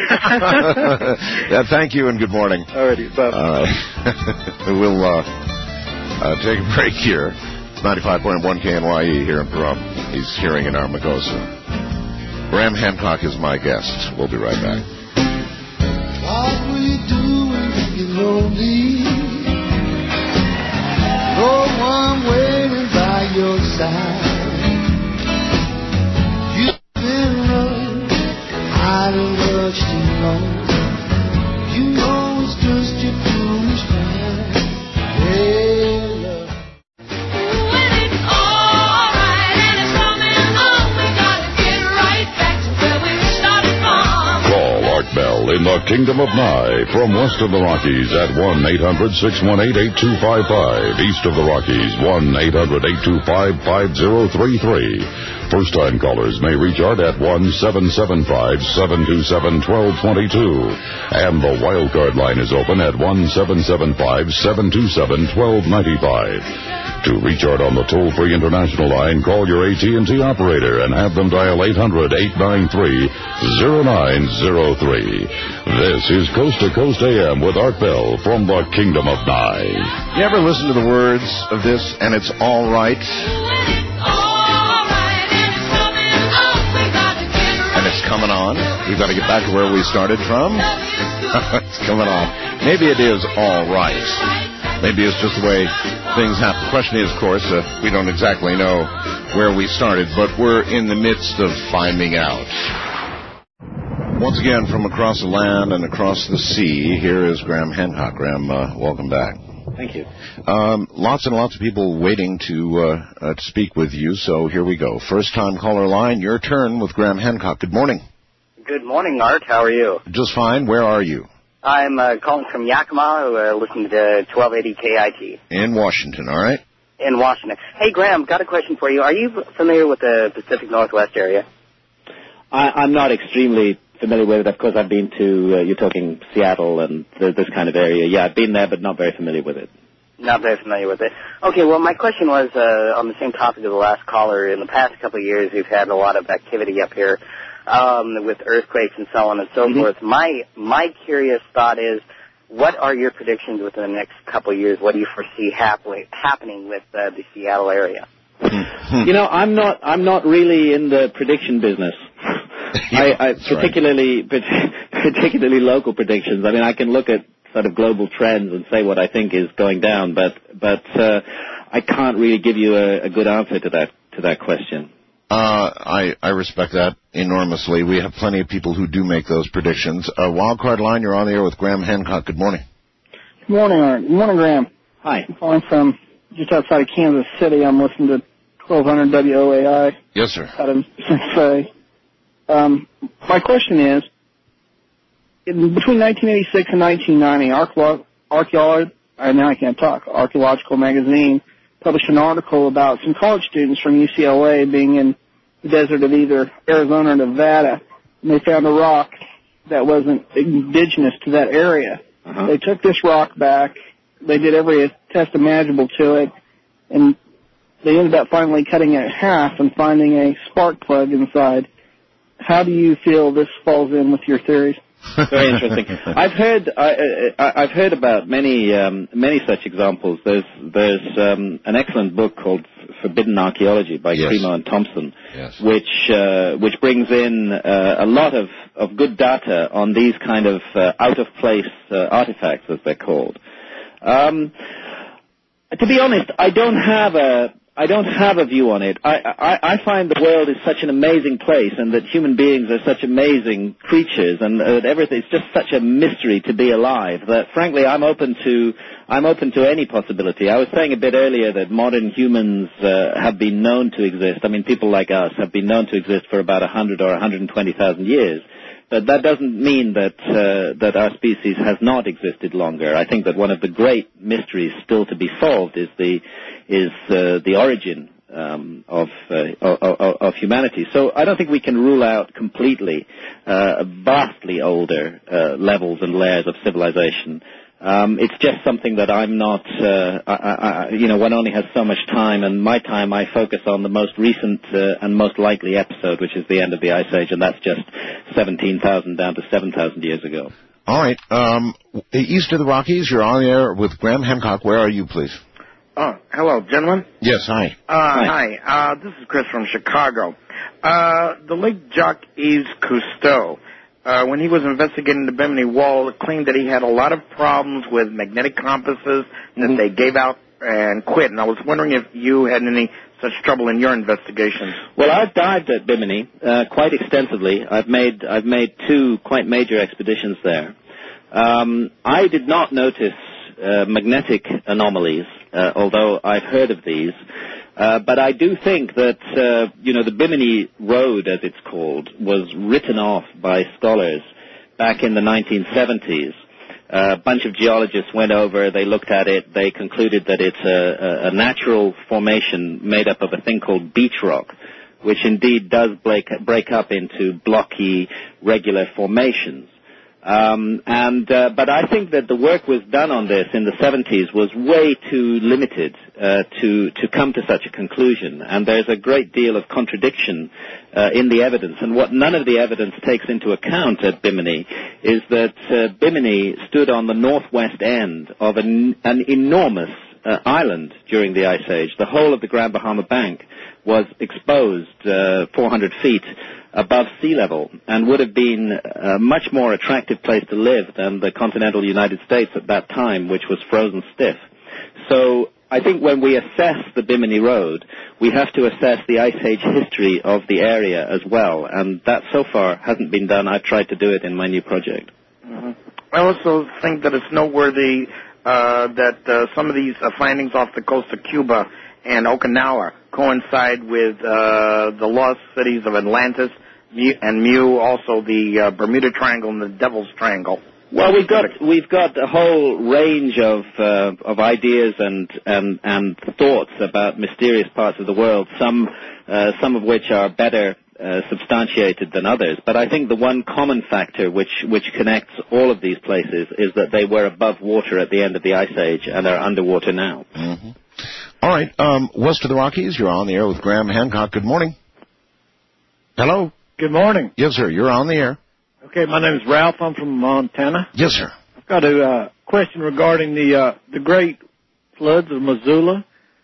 Yeah, thank you and good morning. Alrighty, bye. All right. We'll uh, uh, take a break here. ninety-five point one K N Y E here in Pahrump. He's hearing in Armagosa. Graham Hancock is my guest. We'll be right back. What will you do when you get lonely? No one waiting by your side. You've been running out of much too long. You know it's just your foolish mind. Hey, love. When it's alright and it's coming on, we gotta get right back to where we started from. Call Art Bell in the Kingdom of Nye from west of the Rockies at one eight hundred six one eight eight two five five. East of the Rockies, one eight hundred eight two five five zero three three. First-time callers may reach Art at one seven seven five seven two seven one two two two. And the wildcard line is open at one seven seven five seven two seven one two nine five. To reach Art on the toll-free international line, call your A T and T operator and have them dial eight hundred eight nine three zero nine zero three. This is Coast to Coast A M with Art Bell from the Kingdom of Nye. You ever listen to the words of this, and it's all right? And it's coming on. We've got to get back to where we started from. It's coming on. Maybe it is all right. Maybe it's just the way things happen. The question is, of course, uh, we don't exactly know where we started, but we're in the midst of finding out. Once again, from across the land and across the sea, here is Graham Hancock. Graham, uh, welcome back. Thank you. Um, lots and lots of people waiting to, uh, uh, to speak with you, so here we go. First-time caller line, your turn with Graham Hancock. Good morning. Good morning, Art. How are you? Just fine. Where are you? I'm uh, calling from Yakima, uh, listening to twelve eighty K I T. In Washington, all right? In Washington. Hey, Graham, got a question for you. Are you familiar with the Pacific Northwest area? I, I'm not extremely familiar with it. Of course, I've been to, uh, you're talking Seattle and th- this kind of area. Yeah, I've been there, but not very familiar with it. Not very familiar with it. Okay, well, my question was uh, on the same topic of the last caller. In the past couple of years, we've had a lot of activity up here um, with earthquakes and so on and so Mm-hmm. forth. My my curious thought is, what are your predictions within the next couple of years? What do you foresee happen- happening with uh, the Seattle area? You know, I'm not. I'm not really in the prediction business. I, I particularly, right. particularly local predictions. I mean, I can look at sort of global trends and say what I think is going down, but but uh, I can't really give you a, a good answer to that to that question. Uh, I I respect that enormously. We have plenty of people who do make those predictions. Uh, Wildcard line, you're on the air with Graham Hancock. Good morning. Good morning, Art. Good morning, Graham. Hi. I'm calling from just outside of Kansas City. I'm listening to twelve hundred W O A I. Yes, sir. Out of Cincinnati. Um, my question is, in, between nineteen eighty-six and nineteen ninety, archeolo- archeolo- uh, now I can't talk, Archaeological Magazine published an article about some college students from U C L A being in the desert of either Arizona or Nevada, and they found a rock that wasn't indigenous to that area. Uh-huh. They took this rock back, they did every test imaginable to it, and they ended up finally cutting it in half and finding a spark plug inside. How do you feel this falls in with your theories? Very interesting. I've heard I, I, I've heard about many um, many such examples. There's there's um, an excellent book called Forbidden Archaeology by Yes. Cremo and Thompson, Yes. which uh, which brings in uh, a lot of, of good data on these kind of uh, out of place uh, artifacts, as they're called. Um, to be honest, I don't have a I don't have a view on it. I, I, I find the world is such an amazing place, and that human beings are such amazing creatures, and uh, that everything it's just such a mystery to be alive. That frankly, I'm open to I'm open to any possibility. I was saying a bit earlier that modern humans uh, have been known to exist. I mean, people like us have been known to exist for about a hundred or a hundred and twenty thousand years. But that doesn't mean that uh, that our species has not existed longer. I think that one of the great mysteries still to be solved is the is uh, the origin um, of, uh, of of humanity. So I don't think we can rule out completely uh, vastly older uh, levels and layers of civilization. Um, it's just something that I'm not, uh, I, I, you know, one only has so much time, and my time I focus on the most recent uh, and most likely episode, which is the end of the Ice Age, and that's just seventeen thousand down to seven thousand years ago. All right. Um, east of the Rockies, you're on the air with Graham Hancock. Where are you, please? Oh, hello, gentlemen. Yes, hi. Uh, hi. hi. Uh, this is Chris from Chicago. Uh, the late Jacques-Yves Cousteau, Uh, when he was investigating the Bimini Wall, claimed that he had a lot of problems with magnetic compasses that Mm-hmm. they gave out and quit. And I was wondering if you had any such trouble in your investigations. Well, I've dived at Bimini uh, quite extensively. I've made I've made two quite major expeditions there. Um, I did not notice uh, magnetic anomalies, uh, although I've heard of these. Uh, but I do think that, uh, you know, the Bimini Road, as it's called, was written off by scholars back in the nineteen seventies. Uh, a bunch of geologists went over, they looked at it, they concluded that it's a, a, a natural formation made up of a thing called beach rock, which indeed does break, break up into blocky, regular formations. Um, and uh, but I think that the work was done on this in the seventies was way too limited uh, to to come to such a conclusion. And there's a great deal of contradiction uh, in the evidence. And what none of the evidence takes into account at Bimini is that uh, Bimini stood on the northwest end of an, an enormous uh, island during the Ice Age. The whole of the Grand Bahama Bank was exposed uh, four hundred feet above sea level, and would have been a much more attractive place to live than the continental United States at that time, which was frozen stiff. So I think when we assess the Bimini Road, we have to assess the Ice Age history of the area as well, and that so far hasn't been done. I've tried to do it in my new project. Mm-hmm. I also think that it's noteworthy uh, that uh, some of these uh, findings off the coast of Cuba and Okinawa coincide with uh, the lost cities of Atlantis and Mu, also the uh, Bermuda Triangle and the Devil's Triangle. Well, we've got we've got a whole range of uh, of ideas and, and and thoughts about mysterious parts of the world. Some uh, some of which are better uh, substantiated than others. But I think the one common factor which which connects all of these places is that they were above water at the end of the Ice Age and are underwater now. Mm-hmm. All right, um, west of the Rockies, you're on the air with Graham Hancock. Good morning. Hello? Good morning. Yes, sir, you're on the air. Okay, my name is Ralph. I'm from Montana. Yes, sir. I've got a uh, question regarding the uh, the great floods of Missoula.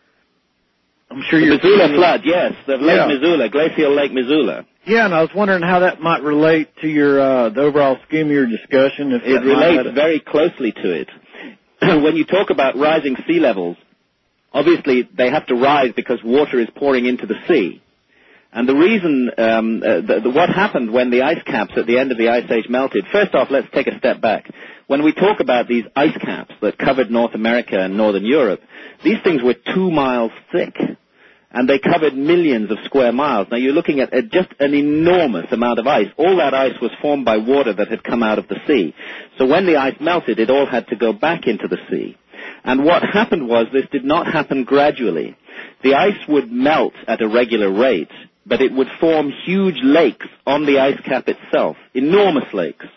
I'm sure the you're Missoula familiar- flood, yes, the Lake Yeah. Missoula, glacial Lake Missoula. Yeah, and I was wondering how that might relate to your uh, the overall scheme of your discussion. If It that might relates have- very closely to it. When you talk about rising sea levels, obviously they have to rise because water is pouring into the sea. And the reason, um, uh, the, the, what happened when the ice caps at the end of the Ice Age melted, first off, let's take a step back. When we talk about these ice caps that covered North America and Northern Europe, these things were two miles thick. and they covered millions of square miles. Now, you're looking at, at just an enormous amount of ice. All that ice was formed by water that had come out of the sea. So when the ice melted, it all had to go back into the sea. And what happened was this did not happen gradually. The ice would melt at a regular rate, but it would form huge lakes on the ice cap itself, enormous lakes,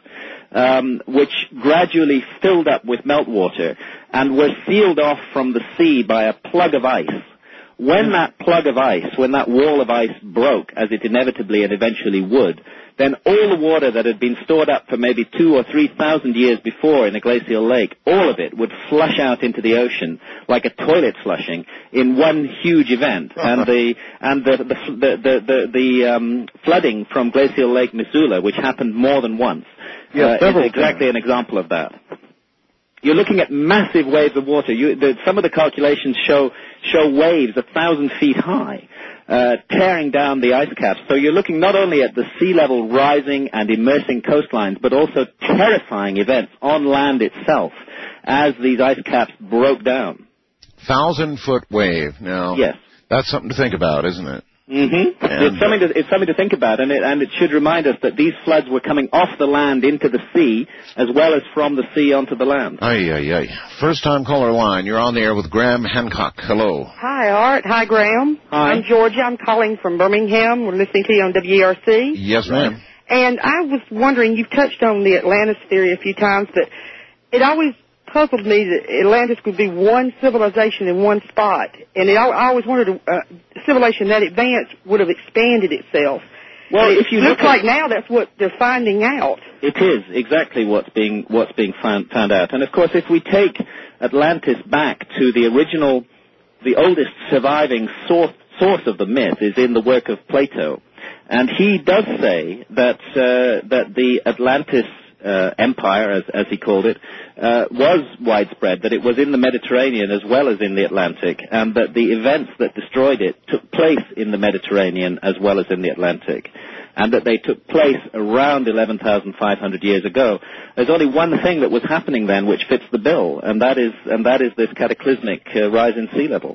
um, which gradually filled up with meltwater and were sealed off from the sea by a plug of ice. When that plug of ice, when that wall of ice broke, as it inevitably and eventually would, then all the water that had been stored up for maybe two or three thousand years before in a glacial lake, all of it would flush out into the ocean like a toilet flushing in one huge event. And the and the the the the, the, the um, flooding from glacial Lake Missoula, which happened more than once, Yes, uh, is exactly an example of that. You're looking at massive waves of water. You, the, some of the calculations show show waves a thousand feet high, uh, tearing down the ice caps. So you're looking not only at the sea level rising and immersing coastlines, but also terrifying events on land itself as these ice caps broke down. Thousand foot wave. Now, yes, that's something to think about, isn't it? Mm-hmm. It's something to, it's something to think about, and it, and it should remind us that these floods were coming off the land into the sea, as well as from the sea onto the land. Ay, ay, ay. First time caller line. You're on the air with Graham Hancock. Hello. Hi, Art. Hi, Graham. Hi. I'm Georgia. I'm calling from Birmingham. We're listening to you on W E R C. Yes, ma'am. And I was wondering, you've touched on the Atlantis theory a few times, but it always puzzled me that Atlantis would be one civilization in one spot. And it, I always wondered, uh, civilization that advanced would have expanded itself. Well, But it if you looks look at- like now that's what they're finding out. It is exactly what's being what's being found, found out. And of course, if we take Atlantis back to the original, the oldest surviving source source of the myth is in the work of Plato, and he does say that uh, that the Atlantis uh, empire, as as he called it, uh, was widespread, that it was in the Mediterranean as well as in the Atlantic, and that the events that destroyed it took place in the Mediterranean as well as in the Atlantic, and that they took place around eleven thousand five hundred years ago. There's only one thing that was happening then which fits the bill, and that is and that is this cataclysmic uh, rise in sea level.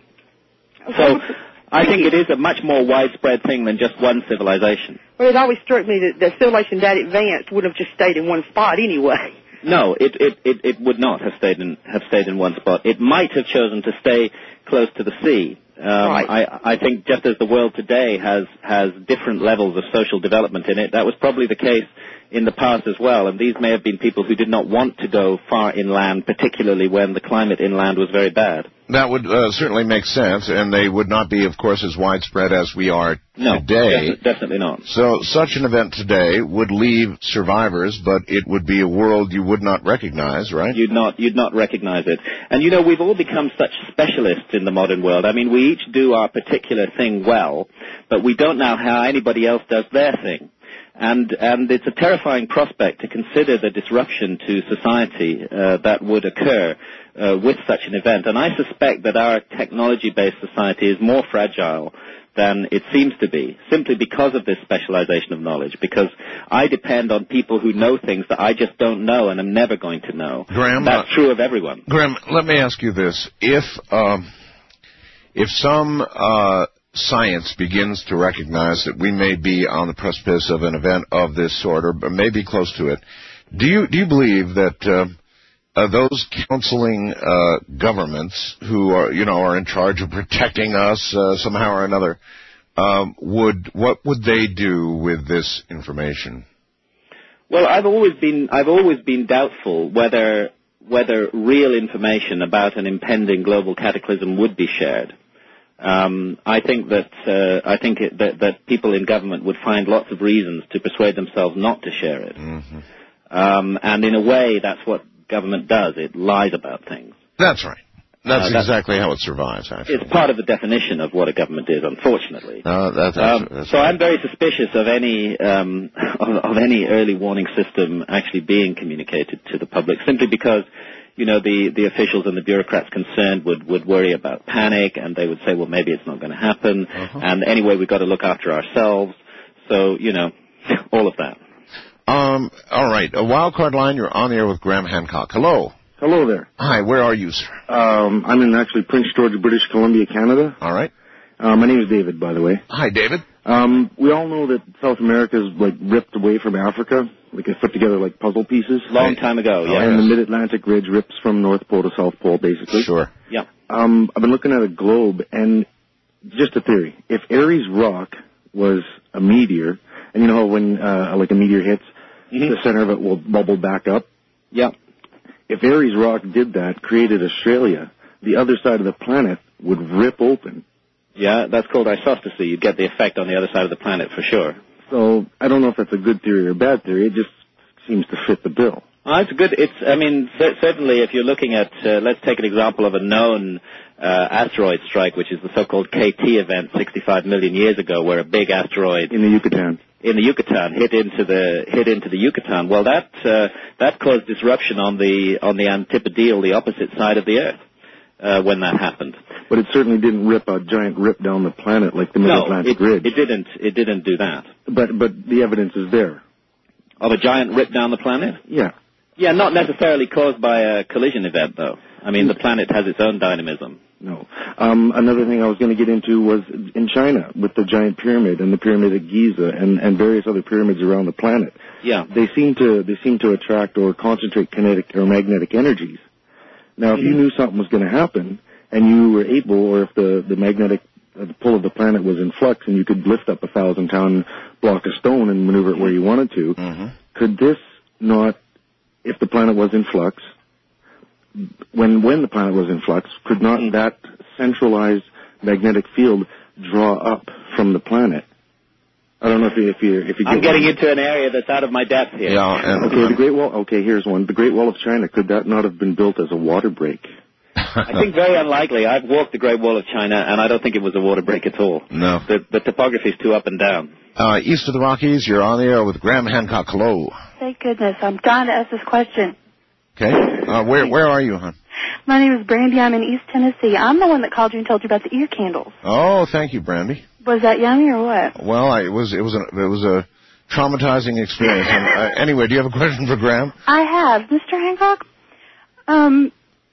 So I think it is a much more widespread thing than just one civilization. Well, it always struck me that the civilization that advanced would have just stayed in one spot anyway. No, it, it, it, it would not have stayed in have stayed in one spot. It might have chosen to stay close to the sea. Um, Right. I, I think just as the world today has has different levels of social development in it, that was probably the case in the past as well. And these may have been people who did not want to go far inland, particularly when the climate inland was very bad. That would uh, certainly make sense, and they would not be, of course, as widespread as we are No, today. defi- definitely not. So such an event today would leave survivors, but it would be a world you would not recognize, right? You'd not, you'd not recognize it. And you know, we've all become such specialists in the modern world. I mean, we each do our particular thing well, but we don't know how anybody else does their thing. And, and it's a terrifying prospect to consider the disruption to society uh, that would occur uh, with such an event. And I suspect that our technology-based society is more fragile than it seems to be, simply because of this specialization of knowledge, because I depend on people who know things that I just don't know and am never going to know. Graham, That's uh, true of everyone. Graham, let me ask you this. If, um, if some uh, science begins to recognize that we may be on the precipice of an event of this sort, or maybe close to it, do you, do you believe that uh, uh, those counseling uh, governments who are, you know, are in charge of protecting us uh, somehow or another, um, would what would they do with this information? Well, I've always been I've always been doubtful whether whether real information about an impending global cataclysm would be shared. Um, I think that uh, I think it, that, that people in government would find lots of reasons to persuade themselves not to share it. Mm-hmm. Um, and in a way, that's what government does. It lies about things. That's right. That's, Uh, that's- exactly how it survives, actually. It's part of the definition of what a government is, unfortunately. Uh, that's, Um, that's so I'm very suspicious of any um, of, of any early warning system actually being communicated to the public, simply because, you know, the, the officials and the bureaucrats concerned would, would worry about panic, and they would say, well, maybe it's not going to happen, Uh-huh. and anyway, we've got to look after ourselves. So, you know, all of that. Um, all right. A wild card line, you're on the air with Graham Hancock. Hello. Hello there. Hi, where are you, sir? Um, I'm in actually Prince George, British Columbia, Canada. All right. Uh, my name is David, by the way. Hi, David. Um, we all know that South America is like ripped away from Africa, like it's put together like puzzle pieces. Long time ago, yeah. And the Mid-Atlantic Ridge rips from North Pole to South Pole, basically. Sure. Yeah. Um, I've been looking at a globe, and just a theory. If Aries Rock was a meteor, and you know how when uh, like a meteor hits, mm-hmm. the center of it will bubble back up? Yeah. If Aries Rock did that, created Australia, the other side of the planet would rip open. Yeah, that's called isostasy. You'd get the effect on the other side of the planet for sure. So I don't know if that's a good theory or a bad theory. It just seems to fit the bill. Oh, it's good. It's. I mean, cer- certainly, if you're looking at, uh, let's take an example of a known uh, asteroid strike, which is the so-called K T event, sixty-five million years ago, where a big asteroid in the Yucatan in the Yucatan hit into the hit into the Yucatan. Well, that uh, that caused disruption on the on the antipodial, the opposite side of the Earth, uh, when that happened. But it certainly didn't rip a giant rip down the planet like the Mid-Atlantic no, it, Ridge. it didn't. It didn't do that. But but the evidence is there. Of a giant rip down the planet? Yeah. Yeah, not necessarily caused by a collision event, though. I mean, the planet has its own dynamism. No. Um, another thing I was going to get into was in China with the giant pyramid and the pyramid at Giza and, and various other pyramids around the planet. Yeah. They seem to they seem to attract or concentrate kinetic or magnetic energies. Now, if Mm-hmm. you knew something was going to happen and you were able, or if the the magnetic uh, the pull of the planet was in flux and you could lift up a thousand ton block of stone and maneuver it where you wanted to, mm-hmm. could this not, if the planet was in flux, when when the planet was in flux, could not Mm-hmm. that centralized magnetic field draw up from the planet? I don't know if you if you if you. I'm get getting one. into an area that's out of my depth here. Yeah. And, Okay, the Great Wall. Okay, here's one. The Great Wall of China. Could that not have been built as a water break? I think very unlikely. I've walked the Great Wall of China, and I don't think it was a water break at all. No. The, the topography is too up and down. Uh, east of the Rockies, you're on the air with Graham Hancock. Hello. Thank goodness. I'm dying to ask this question. Okay. Uh, where where are you, hon? My name is Brandy. I'm in East Tennessee. I'm the one that called you and told you about the ear candles. Oh, thank you, Brandy. Was that yummy or what? Well, I, it was it was a, it was a traumatizing experience. And, uh, anyway, do you have a question for Graham? I have. Mister Hancock, um,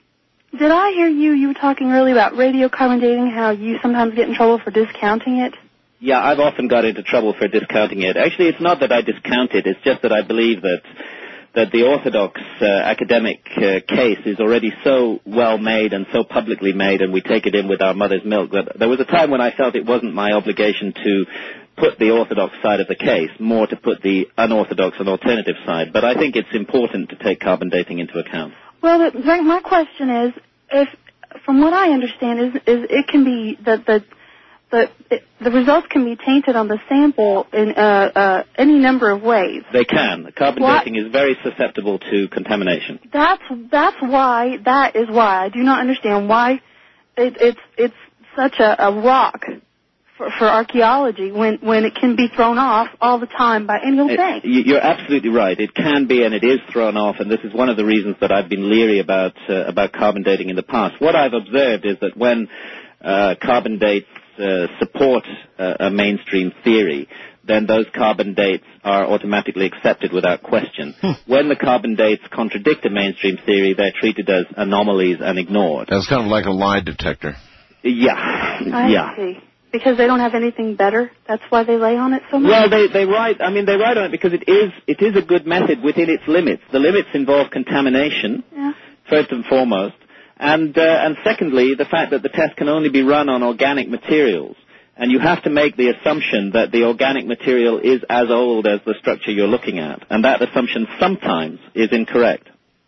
did I hear you, you were talking earlier about radiocarbon dating, how you sometimes get in trouble for discounting it? Yeah, I've often got into trouble for discounting it. Actually, it's not that I discount it. It's just that I believe that that the orthodox uh, academic uh, case is already so well made and so publicly made, and we take it in with our mother's milk, that there was a time when I felt it wasn't my obligation to put the orthodox side of the case, more to put the unorthodox and alternative side. But I think it's important to take carbon dating into account. Well, the, my question is, if from what I understand, is is it can be that the the it, the results can be tainted on the sample in uh, uh, any number of ways. They can. Carbon What? dating is very susceptible to contamination. That's that's why that is why I do not understand why it, it's it's such a, a rock for, for archaeology when when it can be thrown off all the time by any old It- thing. you- You're absolutely right. It can be, and it is thrown off, and this is one of the reasons that I've been leery about uh, about carbon dating in the past. What I've observed is that when uh, carbon dates uh, support uh, a mainstream theory, then those carbon dates are automatically accepted without question. When the carbon dates contradict a mainstream theory, they're treated as anomalies and ignored. That's kind of like a lie detector. Yeah, I yeah. see. Because they don't have anything better. That's why they lay on it so much. Well, they they write. I mean, they write on it because it is it is a good method within its limits. The limits involve contamination, Yeah. first and foremost, and uh, and secondly, the fact that the test can only be run on organic materials, and you have to make the assumption that the organic material is as old as the structure you're looking at, and that assumption sometimes is incorrect.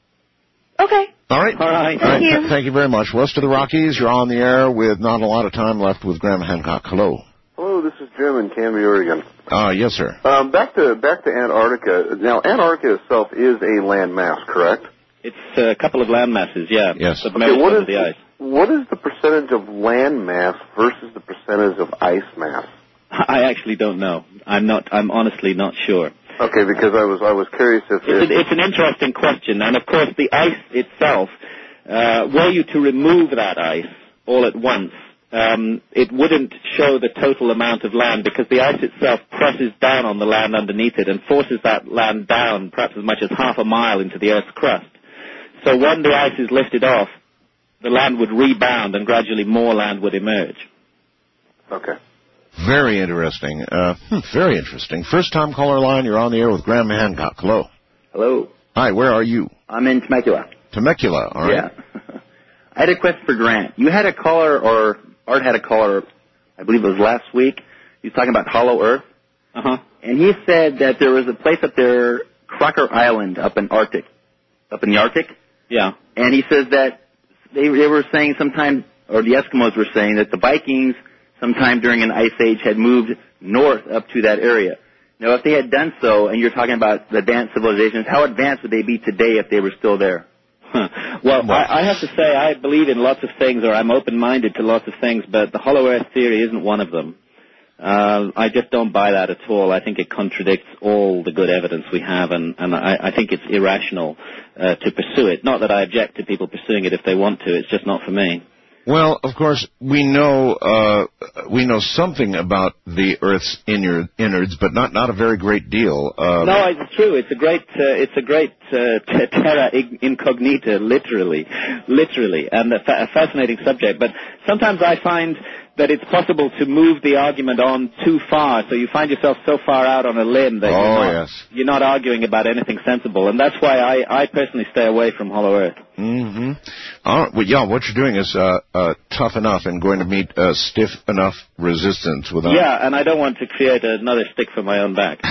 Okay. All right. All right. All right. you. Th- thank you very much. West of the Rockies, you're on the air with not a lot of time left with Graham Hancock. Hello. Hello, this is Jim in Canby, Oregon. Uh, yes, sir. Um, back to back to Antarctica. Now, Antarctica itself is a land mass, correct? It's a couple of land masses, yeah, Yes. submerged Okay, what under is the ice. what is the percentage of land mass versus the percentage of ice mass? I actually don't know. I'm not. I'm honestly not sure. Okay, because I was I was curious if, It's if an, it's an interesting question, and of course the ice itself, uh, were you to remove that ice all at once, um, it wouldn't show the total amount of land because the ice itself presses down on the land underneath it and forces that land down perhaps as much as half a mile into the Earth's crust. So when the ice is lifted off, the land would rebound and gradually more land would emerge. Okay. Very interesting. Uh, hmm, very interesting. First time caller line, you're on the air with Graham Hancock. Hello. Hello. Hi, where are you? I'm in Temecula. Temecula, all right. Yeah. I had a question for Grant. You had a caller, or Art had a caller, I believe it was last week. He was talking about Hollow Earth. Uh-huh. And he said that there was a place up there, Crocker Island, up in Arctic, up in the Arctic. Yeah. And he says that they, they were saying sometime, or the Eskimos were saying that the Vikings sometime during an ice age had moved north up to that area. Now, if they had done so, and you're talking about the advanced civilizations, how advanced would they be today if they were still there? Huh. Well, I, I have to say I believe in lots of things, or I'm open-minded to lots of things, but the Hollow Earth theory isn't one of them. Uh, I just don't buy that at all. I think it contradicts all the good evidence we have, and, and I, I think it's irrational uh, to pursue it. Not that I object to people pursuing it if they want to. It's just not for me. Well, of course, we know uh, we know something about the Earth's inner, innards, but not, not a very great deal. Uh, no, it's true. It's a great uh, it's a great uh, t- terra incognita, literally, literally, and a, fa- a fascinating subject. But sometimes I find that it's possible to move the argument on too far, so you find yourself so far out on a limb that oh, you're, not, yes. you're not arguing about anything sensible, and that's why I, I personally stay away from Hollow Earth. Mm-hmm. All right, well, yeah, what you're doing is uh, uh, tough enough and going to meet uh, stiff enough resistance without... Yeah, and I don't want to create another stick for my own back.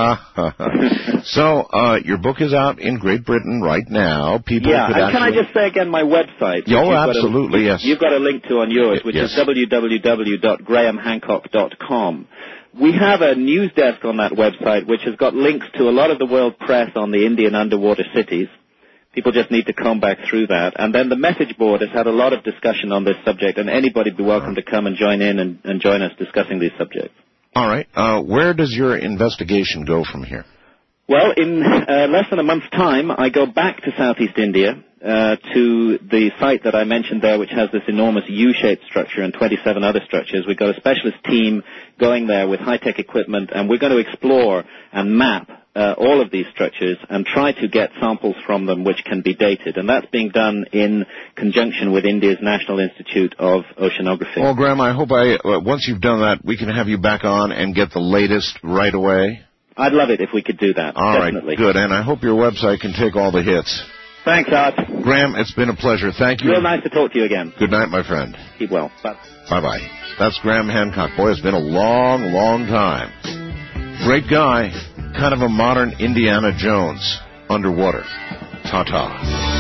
So, uh, your book is out in Great Britain right now. People yeah, could and actually... can I just say again my website? which Oh, you've got absolutely, a, yes. You've got a link to on yours, which yes. is w w w dot graham hancock dot com. We have a news desk on that website which has got links to a lot of the world press on the Indian underwater cities. People just need to comb back through that. And then the message board has had a lot of discussion on this subject, and anybody would be welcome to come and join in and, and join us discussing these subjects. All right. Uh, where does your investigation go from here? Well, in uh, less than a month's time, I go back to Southeast India, uh, to the site that I mentioned there, which has this enormous U-shaped structure and twenty-seven other structures. We've got a specialist team going there with high-tech equipment, and we're going to explore and map uh, all of these structures and try to get samples from them which can be dated. And that's being done in conjunction with India's National Institute of Oceanography. Well, Graham, I hope I, uh, once you've done that, we can have you back on and get the latest right away. I'd love it if we could do that. All definitely. right, good. And I hope your website can take all the hits. Thanks, Art. Graham, it's been a pleasure. Thank you. Real nice to talk to you again. Good night, my friend. Keep well. Bye. Bye-bye. That's Graham Hancock. Boy, it's been a long, long time. Great guy. Kind of a modern Indiana Jones. Underwater. Ta-ta.